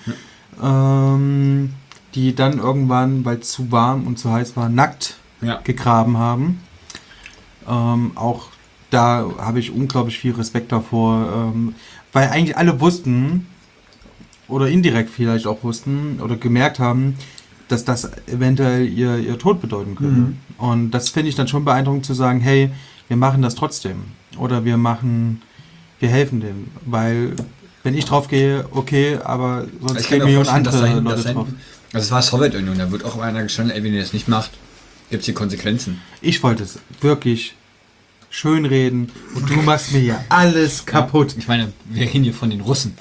Speaker 2: Ähm, die dann irgendwann, weil es zu warm und zu heiß war, nackt
Speaker 1: Ja.
Speaker 2: gegraben haben. Ähm, auch da habe ich unglaublich viel Respekt davor, ähm, weil eigentlich alle wussten, oder indirekt vielleicht auch wussten, oder gemerkt haben, dass das eventuell ihr, ihr Tod bedeuten könnte.
Speaker 1: Mhm.
Speaker 2: Und das finde ich dann schon beeindruckend zu sagen, hey, wir machen das trotzdem. Oder wir machen, wir helfen dem. Weil, wenn ich drauf gehe, okay, aber sonst
Speaker 1: Ich kann
Speaker 2: gehen
Speaker 1: mir
Speaker 2: Millionen
Speaker 1: vorstellen, dass da
Speaker 2: andere
Speaker 1: hinten,
Speaker 2: Leute
Speaker 1: dass da
Speaker 2: drauf.
Speaker 1: hinten, also es war Sowjetunion, da wird auch einer gestanden, ey, wenn ihr das nicht macht, gibt es hier Konsequenzen.
Speaker 2: Ich wollte es wirklich schön reden und du machst mir hier alles kaputt.
Speaker 1: Ich meine, wir reden hier von den Russen.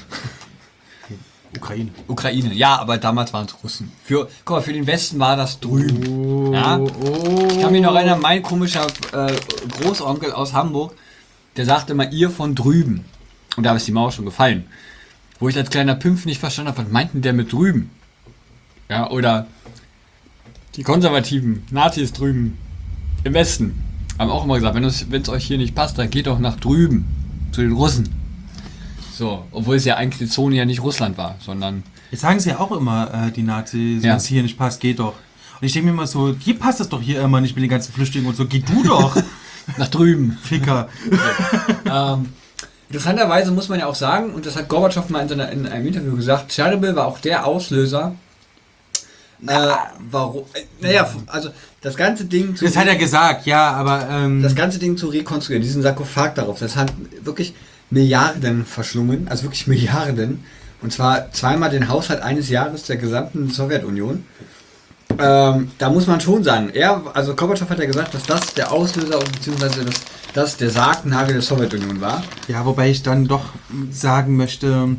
Speaker 2: Ukraine.
Speaker 1: Ukraine, ja, aber damals waren es Russen. Für, guck mal, für den Westen war das drüben.
Speaker 2: Oh,
Speaker 1: Ja?
Speaker 2: oh.
Speaker 1: Ich kann mich noch erinnern, mein komischer äh, Großonkel aus Hamburg, der sagte immer, ihr von drüben. Und da ist die Mauer schon gefallen. Wo ich als kleiner Pimpf nicht verstanden habe, was meinten der mit drüben? Ja, oder die konservativen Nazis drüben im Westen haben auch immer gesagt, wenn es euch hier nicht passt, dann geht doch nach drüben, zu den Russen. So, obwohl es ja eigentlich die Zone ja nicht Russland war, sondern
Speaker 2: Jetzt sagen sie ja auch immer, äh, die Nazis,
Speaker 1: Ja.
Speaker 2: wenn es hier nicht passt, geht doch. Und ich denke mir immer so, hier passt es doch hier immer nicht mit den ganzen Flüchtlingen und so, geh du doch,
Speaker 1: nach drüben.
Speaker 2: Ficker.
Speaker 1: ähm, interessanterweise muss man ja auch sagen, und das hat Gorbatschow mal in, seiner, in einem Interview gesagt, Tschernobyl war auch der Auslöser, äh, warum, äh, naja, also das ganze Ding zu,
Speaker 2: Das hat er gesagt, ja, aber ähm,
Speaker 1: das ganze Ding zu rekonstruieren, diesen Sarkophag darauf, das hat wirklich Milliarden verschlungen, also wirklich Milliarden, und zwar zweimal den Haushalt eines Jahres der gesamten Sowjetunion. Ähm, da muss man schon sagen, er, also Gorbatschow hat ja gesagt, dass das der Auslöser beziehungsweise das, das der Sargnagel der Sowjetunion war.
Speaker 2: ja, wobei ich dann doch sagen möchte,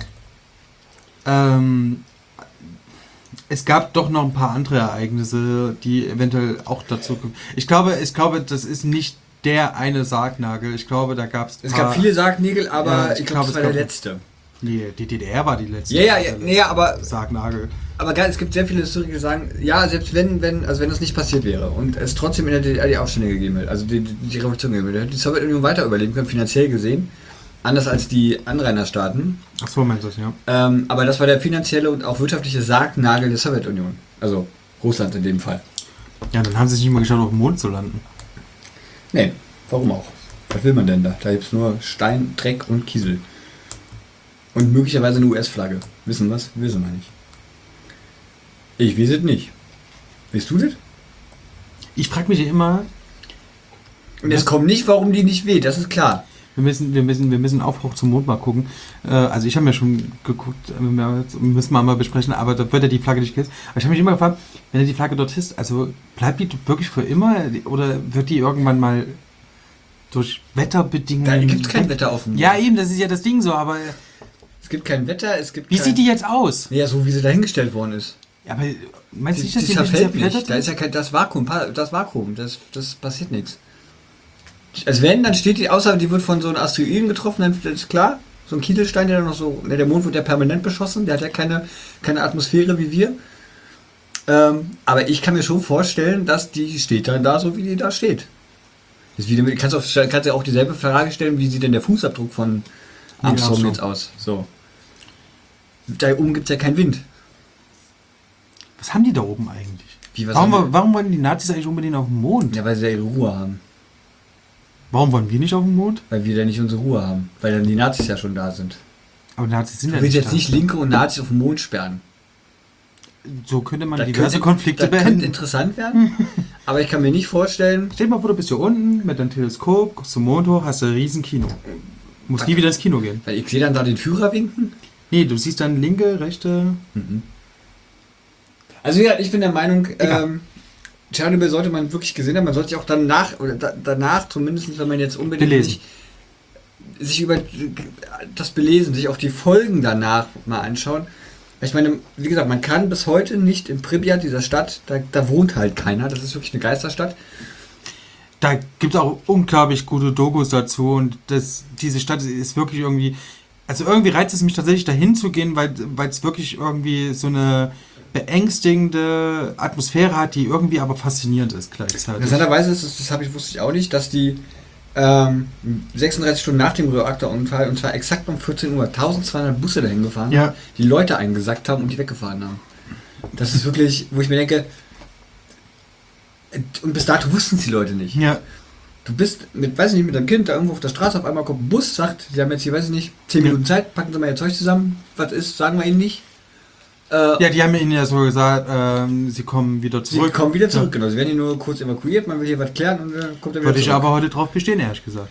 Speaker 2: ähm, es gab doch noch ein paar andere Ereignisse, die eventuell auch dazu kommen. Ich glaube, ich glaube, das ist nicht der eine Sargnagel. Ich glaube, da gab es.
Speaker 1: Es gab viele Sargnägel, aber
Speaker 2: Ja,
Speaker 1: ich,
Speaker 2: ich
Speaker 1: glaube,
Speaker 2: glaub,
Speaker 1: das
Speaker 2: es
Speaker 1: war der
Speaker 2: gab-
Speaker 1: letzte.
Speaker 2: Nee, die D D R war die letzte.
Speaker 1: Ja, ja, ja, nee, ja, aber,
Speaker 2: Sargnagel.
Speaker 1: aber geil, es gibt sehr viele Historiker, die sagen, ja, selbst wenn, wenn, also wenn das nicht passiert wäre und es trotzdem in der D D R die Aufstände gegeben hätte, also die, die, die Revolution gegeben hätte, hätte die Sowjetunion weiter überleben können, finanziell gesehen, anders als die Anrainerstaaten.
Speaker 2: Ach so, meinst du das, ja.
Speaker 1: Ähm, aber das war der finanzielle und auch wirtschaftliche Sargnagel der Sowjetunion. Also Russland in dem Fall.
Speaker 2: Ja, dann haben sie sich nicht mal geschafft, auf dem Mond zu landen.
Speaker 1: Nee, warum auch? Was will man denn da? Da gibt es nur Stein, Dreck und Kiesel. Und möglicherweise eine U S-Flagge. Wissen was? Wissen wir nicht. Ich weiß es nicht. Weißt du das?
Speaker 2: Ich frage mich immer,
Speaker 1: Und es kommt nicht, warum die nicht weht, das ist klar.
Speaker 2: Wir müssen, wir müssen, wir müssen Aufbruch zum Mond mal gucken. Äh, also ich habe mir schon geguckt, äh, müssen wir mal besprechen, aber da wird ja die Flagge nicht gehisst. Aber ich habe mich immer gefragt, wenn er die Flagge dort hisst, also bleibt die wirklich für immer oder wird die irgendwann mal durch Wetterbedingungen...
Speaker 1: Da gibt es kein Wetter auf dem Mond.
Speaker 2: Ja eben, das ist ja das Ding so, aber...
Speaker 1: Es gibt kein Wetter, es gibt
Speaker 2: Wie
Speaker 1: kein...
Speaker 2: sieht die jetzt aus?
Speaker 1: Ja, so wie sie dahingestellt worden ist.
Speaker 2: Ja, aber meinst du
Speaker 1: Die,
Speaker 2: nicht, dass
Speaker 1: die
Speaker 2: die
Speaker 1: zerfällt
Speaker 2: mit dieser
Speaker 1: nicht. Da ist ja kein, das Vakuum, das Vakuum, das, das passiert nichts. Also wenn, dann steht die, außer die wird von so einem Asteroiden getroffen, dann ist klar, so ein Kieselstein, der dann noch so, ne, der Mond wird ja permanent beschossen, der hat ja keine, keine Atmosphäre wie wir. Ähm, aber ich kann mir schon vorstellen, dass die steht dann da, so wie die da steht. Das ist wieder, kannst du kannst ja auch dieselbe Frage stellen, wie sieht denn der Fußabdruck von Armstrong
Speaker 2: Armstrong.
Speaker 1: jetzt aus? So. Da oben gibt es ja keinen Wind.
Speaker 2: Was haben die da oben eigentlich?
Speaker 1: Wie, was
Speaker 2: Warum,
Speaker 1: haben wir-
Speaker 2: warum wollen die Nazis eigentlich unbedingt auf den Mond?
Speaker 1: Ja, weil sie ja ihre Ruhe haben.
Speaker 2: Warum wollen wir nicht auf den Mond?
Speaker 1: Weil wir da nicht unsere Ruhe haben. Weil dann die Nazis ja schon da sind.
Speaker 2: Aber Nazis sind
Speaker 1: Du
Speaker 2: ja
Speaker 1: willst
Speaker 2: nicht
Speaker 1: jetzt
Speaker 2: da.
Speaker 1: nicht Linke und Nazis auf den Mond sperren.
Speaker 2: So könnte man
Speaker 1: Das
Speaker 2: diverse
Speaker 1: könnte-
Speaker 2: Konflikte
Speaker 1: das könnte
Speaker 2: beenden.
Speaker 1: interessant werden. Aber ich kann mir nicht vorstellen,
Speaker 2: Stell dir mal vor, du bist hier unten mit deinem Teleskop, guckst zum Mond hoch, hast ein riesen Kino. Musst nie wieder ins Kino gehen.
Speaker 1: weil ich sehe dann da den Führer winken.
Speaker 2: Nee, du siehst dann linke, rechte...
Speaker 1: Also ja, ich bin der Meinung,
Speaker 2: Egal.
Speaker 1: ähm, Tschernobyl sollte man wirklich gesehen haben. Man sollte sich auch danach, oder da, danach zumindest, wenn man jetzt unbedingt
Speaker 2: Belesen.
Speaker 1: nicht, sich über das belesen, sich auch die Folgen danach mal anschauen. Ich meine, wie gesagt, man kann bis heute nicht in Pripyat, dieser Stadt, da, da wohnt halt keiner. Das ist wirklich eine Geisterstadt.
Speaker 2: Da gibt es auch unglaublich gute Dokus dazu und das, diese Stadt ist wirklich irgendwie... Also irgendwie reizt es mich tatsächlich dahin zu gehen, weil es wirklich irgendwie so eine beängstigende Atmosphäre hat, die irgendwie aber faszinierend ist gleichzeitig.
Speaker 1: Interessanterweise ist es, das habe ich, wusste ich auch nicht, dass die ähm, sechsunddreißig Stunden nach dem Reaktorunfall, und zwar exakt um vierzehn Uhr, eintausendzweihundert Busse dahin gefahren
Speaker 2: Ja.
Speaker 1: haben, die Leute eingesackt haben und die weggefahren haben. Das ist wirklich, wo ich mir denke, und bis dato wussten es die Leute nicht.
Speaker 2: Ja,
Speaker 1: Du bist mit, weiß ich nicht, mit deinem Kind da irgendwo auf der Straße, auf einmal kommt ein Bus, sagt, sie haben jetzt hier, weiß ich nicht, zehn Minuten Zeit, packen Sie mal Ihr Zeug zusammen, was ist, sagen wir Ihnen nicht. Äh,
Speaker 2: ja, die haben ihnen ja so gesagt, ähm, sie kommen wieder
Speaker 1: Sie
Speaker 2: zurück.
Speaker 1: kommen wieder zurück,
Speaker 2: Ja.
Speaker 1: genau. Sie werden hier nur kurz evakuiert, man will hier was klären und dann kommt er wieder
Speaker 2: Würde ich
Speaker 1: zurück.
Speaker 2: aber heute drauf bestehen, ehrlich gesagt.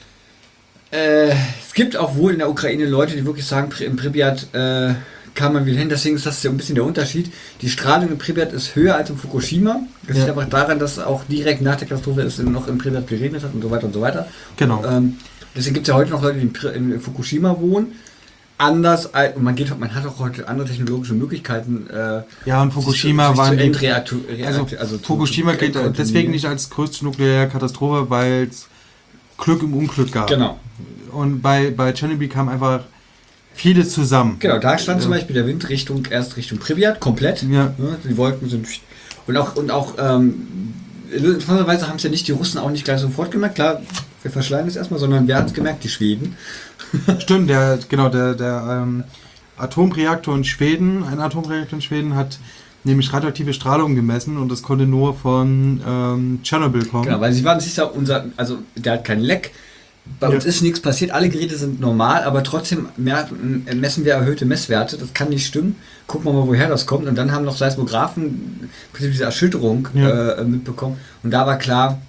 Speaker 1: Äh, es gibt auch wohl in der Ukraine Leute, die wirklich sagen, in Pripyat äh, kann man wieder hin. Deswegen ist das ja ein bisschen der Unterschied. Die Strahlung in Pripyat ist höher als in Fukushima. Das
Speaker 2: Ja.
Speaker 1: liegt einfach daran, dass auch direkt nach der Katastrophe es noch in Pripyat geregnet hat und so weiter und so weiter.
Speaker 2: Genau.
Speaker 1: Ähm, deswegen gibt es ja heute noch Leute, die in, Pri- in Fukushima wohnen. Anders, als, und man, geht, man hat auch heute andere technologische Möglichkeiten. Äh,
Speaker 2: Ja, und Fukushima
Speaker 1: sich zu, sich
Speaker 2: waren
Speaker 1: zu
Speaker 2: die,
Speaker 1: Endreaktu
Speaker 2: also,
Speaker 1: Reaktu- also zu-
Speaker 2: Fukushima
Speaker 1: zu
Speaker 2: gilt
Speaker 1: Endkontaminieren.
Speaker 2: deswegen nicht als größte nukleare Katastrophe, weil es Glück im Unglück gab.
Speaker 1: Genau.
Speaker 2: Und bei, bei Tschernobyl kam einfach vieles zusammen.
Speaker 1: Genau, da stand zum
Speaker 2: Ja.
Speaker 1: Beispiel der Wind Richtung, erst Richtung Pripyat, komplett.
Speaker 2: Ja.
Speaker 1: Ne, die Wolken sind. Und auch, und auch ähm, interessanterweise haben es ja nicht die Russen auch nicht gleich sofort gemerkt. Klar, wir verschleiern es erstmal, sondern wir haben es gemerkt, die Schweden.
Speaker 2: Stimmt, der, genau, der, der ähm, Atomreaktor in Schweden, ein Atomreaktor in Schweden hat nämlich radioaktive Strahlung gemessen und das konnte nur von ähm, Tschernobyl kommen.
Speaker 1: Genau, weil sie waren sicher, unser, also der hat keinen Leck. Bei
Speaker 2: Ja.
Speaker 1: uns ist nichts passiert, alle Geräte sind normal, aber trotzdem mer- messen wir erhöhte Messwerte. Das kann nicht stimmen. Gucken wir mal, woher das kommt. Und dann haben noch Seismographen im Prinzip diese Erschütterung
Speaker 2: Ja.
Speaker 1: äh, mitbekommen. Und da war klar,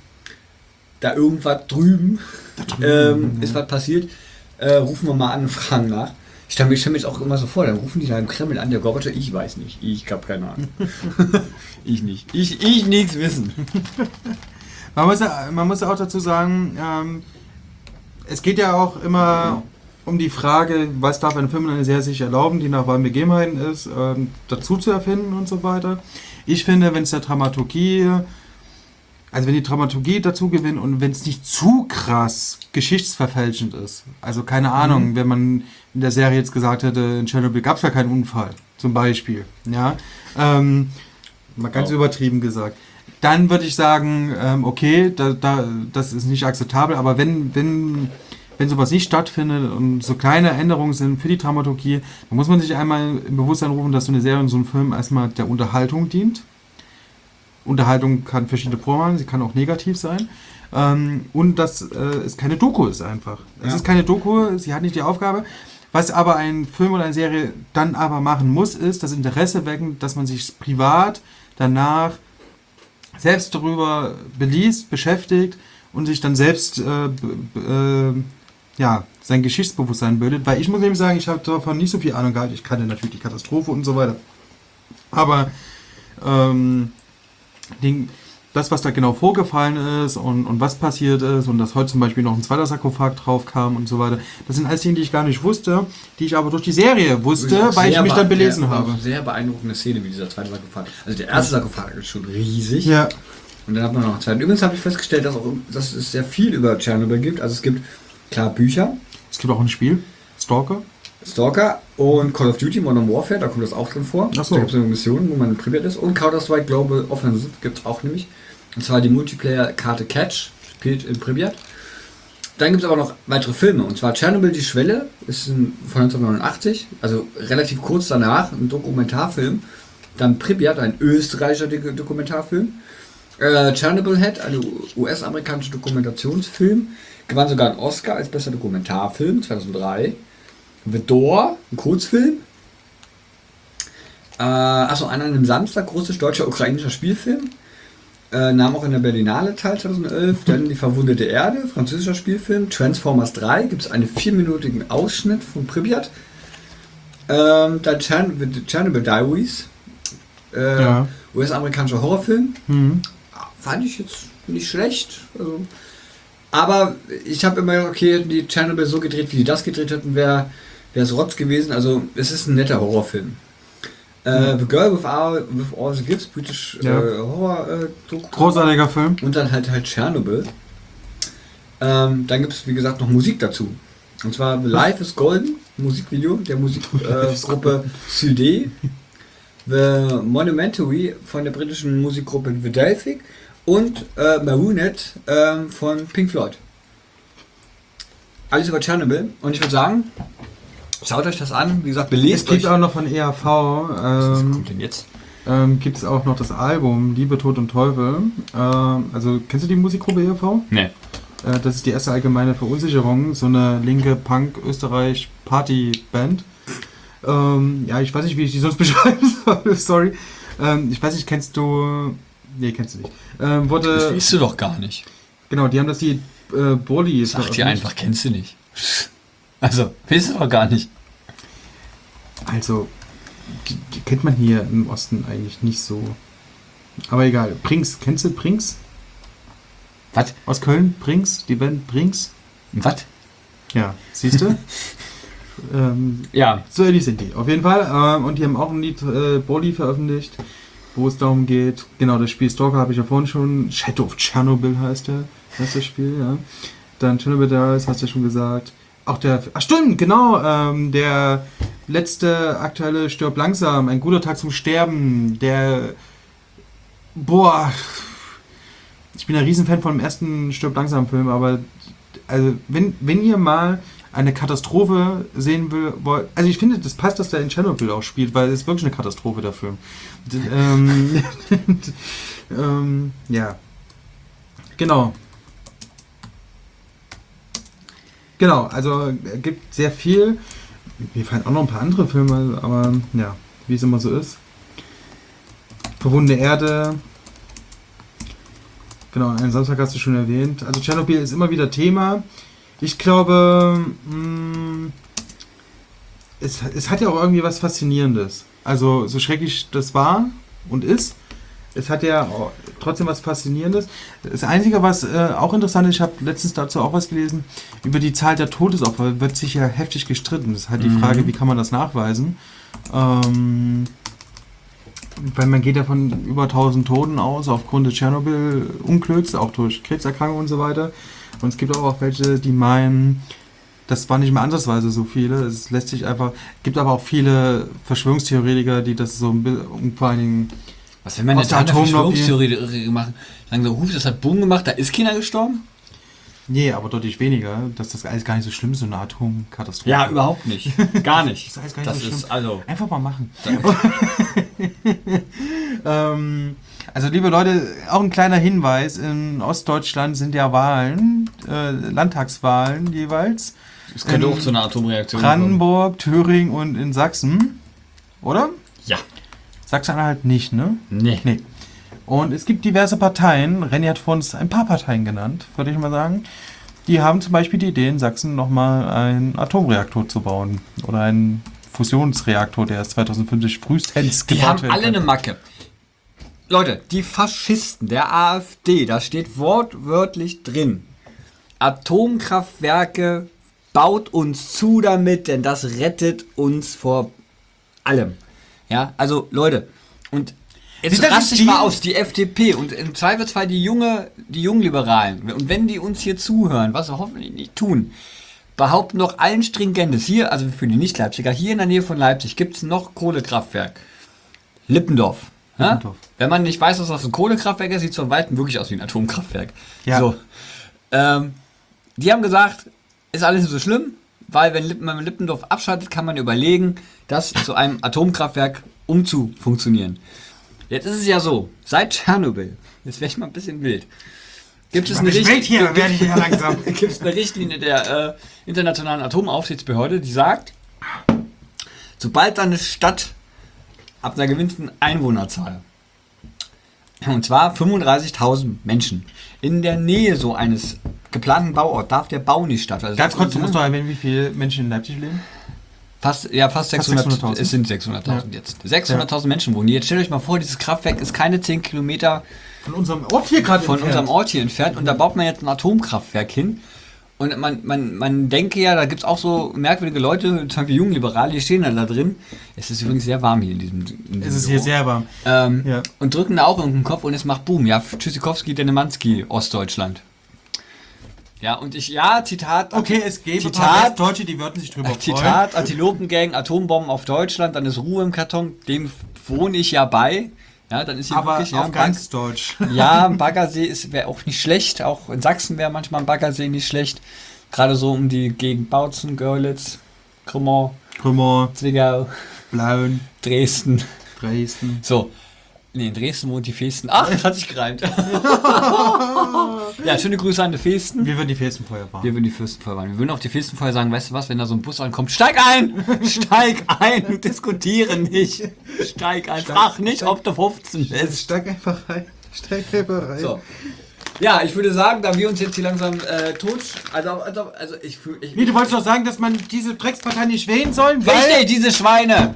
Speaker 1: da irgendwas drüben, ähm, ist was passiert. Äh, rufen wir mal an und fragen nach. Ich stelle mir, ich stell mir jetzt auch immer so vor, dann rufen die da im Kreml an, der Gorbatschow, ich weiß nicht, ich habe keine Ahnung. ich nicht. Ich, ich nichts wissen.
Speaker 2: Man muss, ja, man muss ja auch dazu sagen, ähm, es geht ja auch immer um die Frage, was darf ein Film eine Serie sich erlauben, die nach wahren Begebenheiten ist, ähm, dazu zu erfinden und so weiter. Ich finde, wenn es der Dramaturgie, also wenn die Dramaturgie dazu gewinnt und wenn es nicht zu krass geschichtsverfälschend ist, also keine Ahnung, wenn man in der Serie jetzt gesagt hätte, in Tschernobyl gab es ja keinen Unfall, zum Beispiel, ja, ähm, mal ganz
Speaker 1: Oh.
Speaker 2: übertrieben gesagt. Dann würde ich sagen, ähm, okay, da, da, das ist nicht akzeptabel, aber wenn, wenn, wenn sowas nicht stattfindet und so kleine Änderungen sind für die Dramaturgie, dann muss man sich einmal im Bewusstsein rufen, dass so eine Serie und so ein Film erstmal der Unterhaltung dient. Unterhaltung kann verschiedene Formen haben, sie kann auch negativ sein. Ähm, und dass äh, es keine Doku ist einfach. Es
Speaker 1: Ja.
Speaker 2: ist keine Doku, sie hat nicht die Aufgabe. Was aber ein Film oder eine Serie dann aber machen muss, ist das Interesse wecken, dass man sich privat danach selbst darüber beliest, beschäftigt und sich dann selbst äh, b- b- äh, ja, sein Geschichtsbewusstsein bildet. Weil ich muss nämlich sagen, ich habe davon nicht so viel Ahnung gehabt. Ich kannte natürlich die Katastrophe und so weiter. Aber ähm, den, das, was da genau vorgefallen ist und, und was passiert ist und dass heute zum Beispiel noch ein zweiter Sarkophag drauf kam und so weiter, das sind alles Dinge, die ich gar nicht wusste, die ich aber durch die Serie wusste, weil ich mich dann belesen habe.
Speaker 1: Sehr beeindruckende Szene, wie dieser zweite Sarkophag. Also der erste Sarkophag ist schon riesig.
Speaker 2: Ja.
Speaker 1: Und dann hat man noch einen zweiten. Übrigens habe ich festgestellt, dass, auch, dass es sehr viel über Tschernobyl gibt. Also es gibt, klar, Bücher.
Speaker 2: Es gibt auch ein Spiel, Stalker.
Speaker 1: Stalker und Call of Duty Modern Warfare, da kommt das auch drin vor.
Speaker 2: Ach so.
Speaker 1: Da gibt es eine Mission, wo man in Pripyat ist. Und Counter-Strike Global Offensive gibt es auch nämlich. Und zwar die Multiplayer-Karte Catch, spielt in Pripyat. Dann gibt es aber noch weitere Filme. Und zwar Tschernobyl, die Schwelle, ist ein, von neunzehnhundertneunundachtzig, also relativ kurz danach, ein Dokumentarfilm. Dann Pripyat, ein österreichischer Dok- Dokumentarfilm. Äh, Chernobyl Head, ein U S-amerikanischer Dokumentationsfilm. Gewann sogar einen Oscar als bester Dokumentarfilm, zweitausenddrei. The Door, ein Kurzfilm. Äh, achso, an einem Samstag, russisch, deutscher, ukrainischer Spielfilm. Äh, nahm auch in der Berlinale teil zweitausendelf. Dann Die verwundete Erde, französischer Spielfilm. Transformers drei, gibt es einen vierminütigen Ausschnitt von Pripyat. Ähm, dann Chern Chernobyl Diaries, äh,
Speaker 2: Ja.
Speaker 1: U S-amerikanischer Horrorfilm.
Speaker 2: Mhm.
Speaker 1: Fand ich jetzt nicht schlecht. Also, aber ich habe immer gedacht, okay, hätten die Chernobyl so gedreht, wie die das gedreht hätten, wäre es Rotz gewesen. Also es ist ein netter Horrorfilm. Äh, The Girl with All, with all the Gifts, British
Speaker 2: Ja.
Speaker 1: äh, Horror äh, Doku.
Speaker 2: Großartiger Film.
Speaker 1: Und dann halt halt Chernobyl. Ähm, dann gibt es, wie gesagt, noch Musik dazu. Und zwar The Life is Golden, Musikvideo der Musikgruppe äh, Gruppe Sudé. The Monumentary von der britischen Musikgruppe The Delphic. Und äh, Marooned äh, von Pink Floyd. Alles über Chernobyl. Und ich würde sagen, schaut euch das an. Wie gesagt,
Speaker 2: Es
Speaker 1: belest
Speaker 2: gibt
Speaker 1: euch.
Speaker 2: auch noch von E R V,
Speaker 1: Was
Speaker 2: ähm,
Speaker 1: kommt denn jetzt?
Speaker 2: ähm, gibt es auch noch das Album Liebe, Tod und Teufel. Ähm, also, kennst du die Musikgruppe E R V?
Speaker 1: Nee.
Speaker 2: Äh, das ist die erste allgemeine Verunsicherung, so eine linke Punk-Österreich-Party-Band. Ähm, ja, ich weiß nicht, wie ich die sonst beschreiben soll, sorry. Ähm, ich weiß nicht, kennst du... Nee, kennst du nicht. Ähm, wurde,
Speaker 1: Das weißt du doch gar nicht.
Speaker 2: genau, die haben das die äh, Burli...
Speaker 1: Sag dir einfach, kennst du nicht. Also, weißt du doch gar nicht.
Speaker 2: Also, die, die kennt man hier im Osten eigentlich nicht so. Aber egal. Brinks, kennst du Brinks?
Speaker 1: Was?
Speaker 2: Aus Köln? Brinks? Die Band Brinks?
Speaker 1: Was?
Speaker 2: Ja, siehst du? ähm,
Speaker 1: Ja.
Speaker 2: so ähnlich sind die. Auf jeden Fall. Ähm, und die haben auch ein Lied äh, Burli veröffentlicht, wo es darum geht. Genau, das Spiel Stalker habe ich ja vorhin schon. Shadow of Chernobyl heißt, der, heißt das Spiel, ja. Dann Chernobyl Diaries, hast du ja schon gesagt. Auch der, ach stimmt, genau, ähm, der letzte aktuelle Stirb langsam, ein guter Tag zum Sterben, der, boah, ich bin ein Riesenfan von dem ersten Stirb langsam Film, aber also wenn, wenn ihr mal eine Katastrophe sehen will, wollt, also ich finde, das passt, dass der in Chernobyl auch spielt, weil es ist wirklich eine Katastrophe, der Film. D ähm, ähm, ja, genau. Genau, also es gibt sehr viel. Mir fallen auch noch ein paar andere Filme, aber ja, wie es immer so ist. Verwundene Erde. Genau, einen Samstag hast du schon erwähnt. Also Tschernobyl ist immer wieder Thema. Ich glaube, mh, es, es hat ja auch irgendwie was Faszinierendes. Also so schrecklich das war und ist, es hat ja auch trotzdem was Faszinierendes. Das Einzige, was äh, auch interessant ist, ich habe letztens dazu auch was gelesen, über die Zahl der Todesopfer wird sich ja heftig gestritten. Das ist halt die
Speaker 1: Mhm.
Speaker 2: Frage, wie kann man das nachweisen? Ähm, weil man geht ja von über tausend Toten aus, aufgrund des Tschernobyl-Unglücks, auch durch Krebserkrankungen und so weiter. Und es gibt auch welche, die meinen, das war nicht mehr ansatzweise so viele. Es lässt sich einfach, gibt aber auch viele Verschwörungstheoretiker, die das so ein bisschen, vor allen Dingen
Speaker 1: Was, wenn man
Speaker 2: Aus
Speaker 1: jetzt
Speaker 2: der
Speaker 1: eine
Speaker 2: Atomlobby-
Speaker 1: Verschwörungstheorie machen, sagen so, huch, das hat Boom gemacht, da ist keiner gestorben?
Speaker 2: Nee, aber deutlich weniger, dass das alles gar nicht so schlimm ist, so eine Atomkatastrophe.
Speaker 1: Ja, überhaupt nicht. Gar nicht.
Speaker 2: Das ist alles gar nicht
Speaker 1: Das
Speaker 2: so schlimm.
Speaker 1: ist, also,
Speaker 2: Einfach mal machen. ähm, also liebe Leute, auch ein kleiner Hinweis, in Ostdeutschland sind ja Wahlen, äh, Landtagswahlen jeweils.
Speaker 1: es könnte
Speaker 2: in
Speaker 1: auch zu einer Atomreaktion kommen.
Speaker 2: Brandenburg, Thüringen und in Sachsen. Oder?
Speaker 1: Ja.
Speaker 2: Sachsen-Anhalt nicht, ne?
Speaker 1: Nee.
Speaker 2: Nee. Und es gibt diverse Parteien, Renny hat vor uns ein paar Parteien genannt, würde ich mal sagen. Die haben zum Beispiel die Idee, in Sachsen nochmal einen Atomreaktor zu bauen. Oder einen Fusionsreaktor, der erst zweitausendfünfzig frühestens
Speaker 1: Die
Speaker 2: gebaut
Speaker 1: haben
Speaker 2: werden
Speaker 1: alle
Speaker 2: kann.
Speaker 1: eine Macke. Leute, die Faschisten der AfD, da steht wortwörtlich drin: Atomkraftwerke, baut uns zu damit, denn das rettet uns vor allem. Ja, also Leute, und jetzt
Speaker 2: Das ist
Speaker 1: raste ich
Speaker 2: die-
Speaker 1: mal aus, die F D P und im Zweifelsfall die junge, die Jungliberalen. Und wenn die uns hier zuhören, was wir hoffentlich nicht tun, behaupten noch allen Stringentes hier, also für die Nicht-Leipziger, hier in der Nähe von Leipzig gibt es noch Kohlekraftwerk. Lippendorf. Ja?
Speaker 2: Lippendorf.
Speaker 1: Wenn man nicht weiß, dass das ein Kohlekraftwerk ist, sieht es von Weitem wirklich aus wie ein Atomkraftwerk.
Speaker 2: Ja.
Speaker 1: So. Ähm, die haben gesagt, ist alles nicht so schlimm, weil wenn, Lipp, wenn man Lippendorf abschaltet, kann man überlegen, das zu einem Atomkraftwerk umzufunktionieren. Jetzt ist es ja so, seit Tschernobyl, jetzt wäre ich mal ein bisschen wild, gibt es eine,
Speaker 2: Ich
Speaker 1: Richt-
Speaker 2: hier, werde ich ja langsam.
Speaker 1: gibt es eine Richtlinie der äh, Internationalen Atomaufsichtsbehörde, die sagt, sobald eine Stadt ab einer gewinnten Einwohnerzahl, und zwar fünfunddreißigtausend Menschen, in der Nähe so eines geplanten Bauorts darf der Bau nicht stattfinden. Also
Speaker 2: Ganz kurz, du musst doch erwähnen, wie viele Menschen in Leipzig leben?
Speaker 1: Fast, ja, fast
Speaker 2: Fast
Speaker 1: sechshundert,
Speaker 2: sechshunderttausend.
Speaker 1: es sind sechshunderttausend
Speaker 2: Ja.
Speaker 1: jetzt. sechshunderttausend Menschen wohnen hier. Jetzt stellt euch mal vor, dieses Kraftwerk ist keine zehn Kilometer
Speaker 2: Von unserem Ort hier gerade
Speaker 1: von
Speaker 2: entfernt.
Speaker 1: unserem Ort hier entfernt und da baut man jetzt ein Atomkraftwerk hin. Und man, man, man denke ja, da gibt es auch so merkwürdige Leute, zum Beispiel Jungliberale, die stehen dann da drin. Es ist übrigens sehr warm hier in diesem, in diesem
Speaker 2: Es ist hier
Speaker 1: Büro.
Speaker 2: sehr warm.
Speaker 1: Ähm,
Speaker 2: Ja.
Speaker 1: Und drücken da auch irgendeinen Kopf und es macht Boom. Ja, Tschüssikowski, Denemanski, Ostdeutschland. Ja, und ich, ja, Zitat.
Speaker 2: Okay, es gäbe ein
Speaker 1: Zitat,
Speaker 2: paar Westdeutsche, die würden sich drüber freuen.
Speaker 1: Zitat, Antilopengang, Atombomben auf Deutschland, dann ist Ruhe im Karton, dem wohne ich ja bei. Ja, dann ist hier
Speaker 2: Aber
Speaker 1: wirklich, ja,
Speaker 2: auf ganz Deutsch.
Speaker 1: ja, ein Baggersee wäre auch nicht schlecht. Auch in Sachsen wäre manchmal ein Baggersee nicht schlecht. Gerade so um die Gegend Bautzen, Görlitz, Krummer,
Speaker 2: Krümmer,
Speaker 1: Zwickau,
Speaker 2: Blauen,
Speaker 1: Dresden.
Speaker 2: Dresden.
Speaker 1: So. Nee, in Dresden wohnt die Festen. Ach, das hat sich gereimt. Ja, schöne Grüße an die Festen.
Speaker 2: Wir würden die Festenfeuer
Speaker 1: Wir
Speaker 2: machen.
Speaker 1: würden die Fürstenfeuer waren. Wir würden auf die Fürstenfeuer sagen, weißt du was, wenn da so ein Bus ankommt, steig ein! Steig ein! Diskutiere nicht! Steig ein! Frag nicht, ob du fünfzehn bist.
Speaker 2: Steig einfach rein. Steig einfach rein.
Speaker 1: So. Ja, ich würde sagen, da wir uns jetzt hier langsam äh, tot... Also, also, also ich fühle... Ich,
Speaker 2: Wie, du wolltest doch sagen, dass man diese Dreckspartei nicht wählen sollen, weil...
Speaker 1: Richtig, diese Schweine!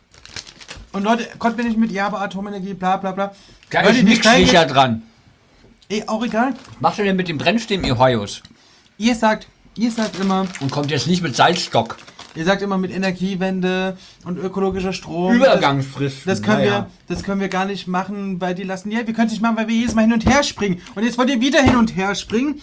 Speaker 2: Und Leute, konnten wir nicht mit, ja, aber Atomenergie, bla bla bla.
Speaker 1: Da
Speaker 2: Leute,
Speaker 1: ist
Speaker 2: die
Speaker 1: nichts
Speaker 2: steigen-
Speaker 1: sicher dran.
Speaker 2: Eh, auch egal.
Speaker 1: Was macht ihr denn mit dem Brennstäben, ihr Heuos?
Speaker 2: Ihr sagt, ihr sagt immer,
Speaker 1: Und kommt jetzt nicht mit Salzstock.
Speaker 2: ihr sagt immer mit Energiewende und ökologischer Strom.
Speaker 1: Übergangsfrist.
Speaker 2: Das, das, können
Speaker 1: Naja.
Speaker 2: wir, das können wir gar nicht machen, weil die lassen, ja, wir können es nicht machen, weil wir jedes Mal hin und her springen. Und jetzt wollt ihr wieder hin und her springen.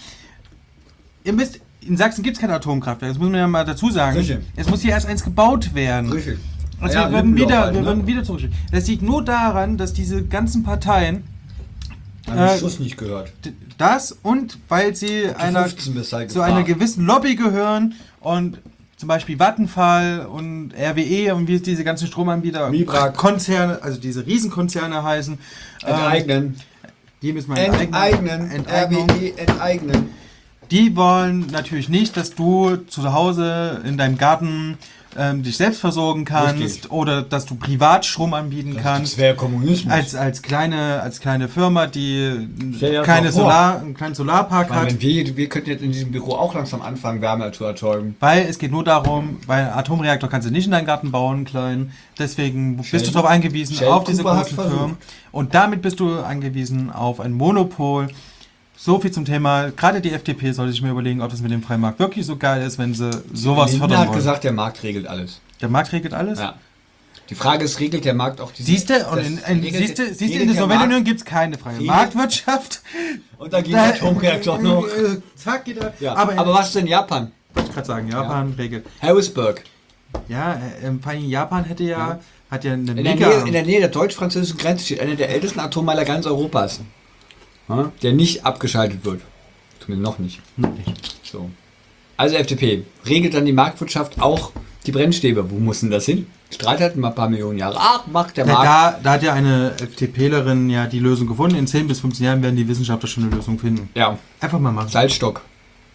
Speaker 2: Ihr müsst, in Sachsen gibt es kein Atomkraftwerk, das muss man ja mal dazu sagen.
Speaker 1: Richtig.
Speaker 2: Es muss hier erst eins gebaut werden.
Speaker 1: Richtig.
Speaker 2: Also
Speaker 1: Ja,
Speaker 2: wir würden
Speaker 1: Lippendorf
Speaker 2: wieder,
Speaker 1: halt,
Speaker 2: wir
Speaker 1: ne?
Speaker 2: würden wieder zurückstehen. Das liegt nur daran, dass diese ganzen Parteien
Speaker 1: Hab
Speaker 2: Äh,
Speaker 1: ich Schuss nicht gehört.
Speaker 2: d- das und weil sie einer,
Speaker 1: fünfzehn bist halt
Speaker 2: zu
Speaker 1: gefahren.
Speaker 2: einer gewissen Lobby gehören und zum Beispiel Vattenfall und R W E und wie diese ganzen Stromanbieter,
Speaker 1: Mibrak.
Speaker 2: Konzerne, also diese Riesenkonzerne heißen, ähm,
Speaker 1: Enteignen.
Speaker 2: die müssen wir
Speaker 1: Enteignen.
Speaker 2: Enteignung.
Speaker 1: R W E enteignen.
Speaker 2: Die wollen natürlich nicht, dass du zu Hause in deinem Garten ähm, dich selbst versorgen kannst
Speaker 1: Richtig.
Speaker 2: oder dass du privat Strom anbieten kannst.
Speaker 1: wäre Kommunismus.
Speaker 2: Als, als, kleine, als kleine Firma, die
Speaker 1: Stell dir das
Speaker 2: keine
Speaker 1: mal vor.
Speaker 2: Solar, einen kleinen Solarpark
Speaker 1: Weil
Speaker 2: hat.
Speaker 1: wenn wir, wir könnten jetzt in diesem Büro auch langsam anfangen, Wärme zu erzeugen.
Speaker 2: Weil es geht nur darum, weil einen Atomreaktor kannst du nicht in deinen Garten bauen, klein. Deswegen bist du
Speaker 1: Sheldon-
Speaker 2: darauf angewiesen,
Speaker 1: Sheldon
Speaker 2: auf diese
Speaker 1: Cooper hat
Speaker 2: großen
Speaker 1: versucht.
Speaker 2: Firmen. Und damit bist du angewiesen auf ein Monopol. So viel zum Thema. Gerade die F D P sollte sich mir überlegen, ob das mit dem Freimarkt wirklich so geil ist, wenn sie sowas
Speaker 1: Lindner
Speaker 2: fördern
Speaker 1: hat
Speaker 2: wollen.
Speaker 1: gesagt, der Markt regelt alles.
Speaker 2: Der Markt regelt alles?
Speaker 1: Ja. Die Frage ist, regelt der Markt auch diese...
Speaker 2: Siehst du, und
Speaker 1: das
Speaker 2: in, in,
Speaker 1: regelt-
Speaker 2: siehst du, siehst du,
Speaker 1: regelt
Speaker 2: in der
Speaker 1: der
Speaker 2: Sowjetunion
Speaker 1: Markt-
Speaker 2: gibt es keine freie
Speaker 1: Regelt-
Speaker 2: Marktwirtschaft.
Speaker 1: Und da geht der Atomreaktor noch.
Speaker 2: Äh, Zack, geht er.
Speaker 1: Ja.
Speaker 2: Aber,
Speaker 1: Aber, was ist denn Japan?
Speaker 2: wollte ich gerade sagen, Japan regelt.
Speaker 1: Harrisburg.
Speaker 2: Ja, äh, ähm, vor allem Japan hätte ja,
Speaker 1: Ja.
Speaker 2: hat ja eine
Speaker 1: In der,
Speaker 2: mega...
Speaker 1: Nähe, in der Nähe der deutsch-französischen Grenze steht einer der ältesten Atommeiler ganz Europas. Ja, der nicht abgeschaltet wird. Zumindest noch nicht. So. Also F D P. Regelt dann die Marktwirtschaft auch die Brennstäbe? Wo muss denn das hin? Strahlt halt mal ein paar Millionen Jahre. Ach, macht der
Speaker 2: Da,
Speaker 1: Markt.
Speaker 2: da, da hat ja eine FDPlerin ja die Lösung gefunden. In zehn bis fünfzehn Jahren werden die Wissenschaftler schon eine Lösung finden.
Speaker 1: Ja,
Speaker 2: Einfach mal machen.
Speaker 1: Salzstock.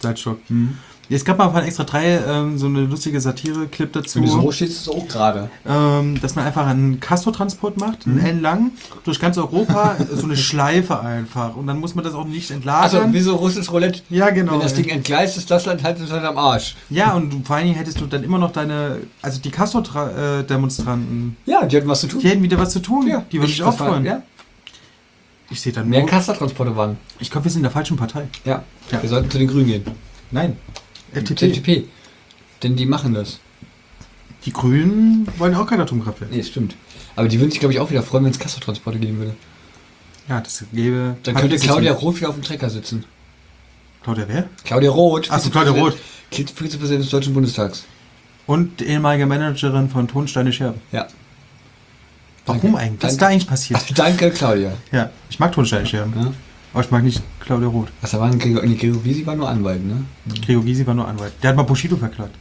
Speaker 2: Salzstock. Mhm. Es gab mal von Extra drei ähm, so eine lustige Satire-Clip dazu.
Speaker 1: Und so steht es auch gerade.
Speaker 2: Ähm, dass man einfach einen Castor-Transport macht, einen
Speaker 1: Mhm.
Speaker 2: L lang, durch ganz Europa, so eine Schleife einfach. Und dann muss man das auch nicht
Speaker 1: Also
Speaker 2: entlagern.
Speaker 1: wie so russisches Roulette.
Speaker 2: Ja, genau.
Speaker 1: Wenn das Ding entgleist ist, das Land halt ist halt am Arsch.
Speaker 2: Ja, und du, vor allen Dingen hättest du dann immer noch deine, also die Castor-Demonstranten,
Speaker 1: Ja, die hatten was zu tun.
Speaker 2: die hätten wieder was zu tun.
Speaker 1: Ja,
Speaker 2: die würden sich auch freuen.
Speaker 1: Ja.
Speaker 2: Ich sehe dann
Speaker 1: Mehr
Speaker 2: nur,
Speaker 1: Kassertransporte waren.
Speaker 2: ich glaube, wir sind in der falschen Partei.
Speaker 1: Ja.
Speaker 2: Ja.
Speaker 1: Wir sollten zu den Grünen gehen.
Speaker 2: Nein. F T
Speaker 1: F T
Speaker 2: P.
Speaker 1: P. Denn die machen das.
Speaker 2: Die Grünen wollen auch kein Atomkraftwerk.
Speaker 1: Nee, stimmt. Aber die würden sich, glaube ich, auch wieder freuen, wenn es Kassertransporte geben würde.
Speaker 2: Ja, das gäbe...
Speaker 1: Dann könnte Claudia Roth wieder auf dem Trecker sitzen.
Speaker 2: Claudia wer?
Speaker 1: Claudia Roth.
Speaker 2: Ach so, Claudia Roth.
Speaker 1: Vizepräsidentin des Deutschen Bundestags.
Speaker 2: Und die ehemalige Managerin von Tonsteine Scherben.
Speaker 1: Ja.
Speaker 2: Warum
Speaker 1: Danke.
Speaker 2: eigentlich? Was ist
Speaker 1: Danke.
Speaker 2: da eigentlich passiert?
Speaker 1: Danke, Claudia.
Speaker 2: Ja, ich mag Tonsteine Scherben.
Speaker 1: Ja.
Speaker 2: Aber ich mag nicht Claudia Roth.
Speaker 1: Was da war ein Gregor, nee, Gregor Gysi war nur Anwalt, ne?
Speaker 2: Gregor Gysi war nur Anwalt. Der hat mal Bushido verklagt.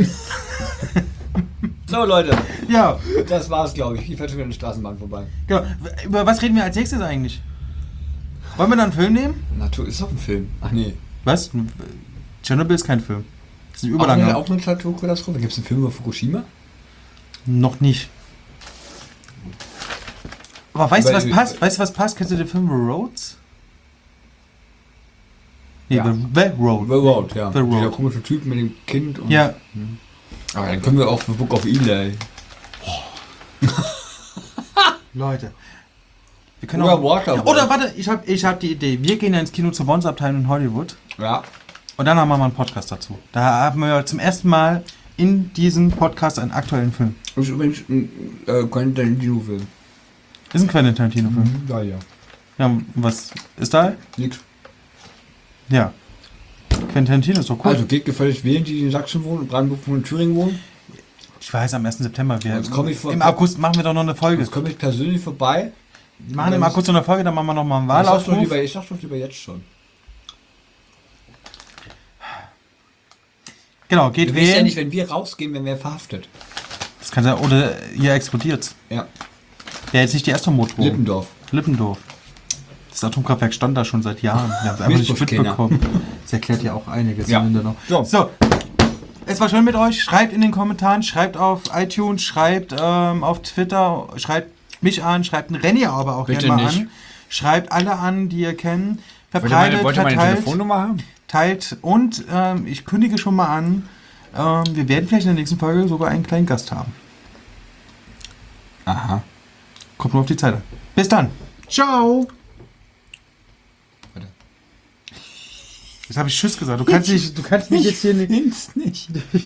Speaker 1: So, Leute.
Speaker 2: Ja,
Speaker 1: Das war's, glaube ich. Hier fährt schon wieder eine Straßenbahn vorbei.
Speaker 2: genau. Über was reden wir als nächstes eigentlich? Wollen wir dann einen Film nehmen?
Speaker 1: Natur ist doch ein Film. Ach nee.
Speaker 2: Was? Tschernobyl ist kein Film. Das ist ein
Speaker 1: Auch
Speaker 2: Überlanger.
Speaker 1: eine, auch eine Naturkatastrophe. Gibt es einen Film über Fukushima?
Speaker 2: Noch nicht. Aber weißt du,
Speaker 1: Aber-
Speaker 2: was passt? Weißt du, was passt? Kennst du den Film The Roads? Nee,
Speaker 1: Ja.
Speaker 2: The, The Road.
Speaker 1: The Road, ja.
Speaker 2: The Road.
Speaker 1: Dieser komische Typ mit dem Kind. Und
Speaker 2: Ja,
Speaker 1: Aber dann können wir auch The Book of Eli.
Speaker 2: Leute. Wir können
Speaker 1: Oder
Speaker 2: auch,
Speaker 1: Waterworld.
Speaker 2: Oder warte, ich habe ich hab die Idee. Wir gehen ja ins Kino zur Bonds-Abteilung in Hollywood
Speaker 1: Ja.
Speaker 2: und dann haben wir mal einen Podcast dazu. Da haben wir zum ersten Mal in diesem Podcast einen aktuellen Film.
Speaker 1: Das ist übrigens ein äh, Quentin Tarantino-Film.
Speaker 2: Ist ein Quentin Tarantino-Film.
Speaker 1: Ja, ja.
Speaker 2: Ja, und was ist da?
Speaker 1: Nix.
Speaker 2: Ja. Quentin Tarantino ist doch cool.
Speaker 1: Also geht gefällig wählen, die in Sachsen wohnen, in Brandenburg und Thüringen wohnen.
Speaker 2: Ich weiß, am ersten September. Wir,
Speaker 1: Jetzt komm ich vor-
Speaker 2: Im August machen wir doch noch eine Folge.
Speaker 1: Jetzt komme ich persönlich vorbei.
Speaker 2: Wir machen im August noch eine Folge, dann machen wir noch mal einen
Speaker 1: Ich sag's, doch
Speaker 2: Wahlaufruf.
Speaker 1: lieber, ich sag doch lieber jetzt schon.
Speaker 2: Genau, geht
Speaker 1: Du weißt ja
Speaker 2: wählen.
Speaker 1: nicht, wenn wir rausgehen, wenn wir verhaftet.
Speaker 2: Das kann sein, oder ihr explodiert.
Speaker 1: Ja.
Speaker 2: Ja, jetzt nicht die erste Motor.
Speaker 1: Lippendorf.
Speaker 2: Lippendorf. Das Atomkraftwerk stand da schon seit Jahren. Wir haben es einfach nicht
Speaker 1: Milchbuschkinder.
Speaker 2: mitbekommen. Das erklärt ja auch einiges
Speaker 1: Ja.
Speaker 2: am Ende noch.
Speaker 1: So.
Speaker 2: So. Es war schön mit euch. Schreibt in den Kommentaren, schreibt auf iTunes, schreibt ähm, auf Twitter, schreibt mich an, schreibt einen Renny aber auch
Speaker 1: Bitte
Speaker 2: gerne mal
Speaker 1: nicht.
Speaker 2: an. Schreibt alle an, die ihr kennt.
Speaker 1: Wollt ihr
Speaker 2: Verbreitet,
Speaker 1: meine, wollt ihr meine
Speaker 2: verteilt,
Speaker 1: Telefonnummer haben?
Speaker 2: teilt und ähm, ich kündige schon mal an, ähm, wir werden vielleicht in der nächsten Folge sogar einen kleinen Gast haben.
Speaker 1: Aha.
Speaker 2: Kommt nur auf die Zeit an. Bis dann. Ciao.
Speaker 1: Warte.
Speaker 2: Jetzt habe ich Tschüss gesagt. Du kannst, nicht, du kannst mich jetzt hier nicht...
Speaker 1: nicht.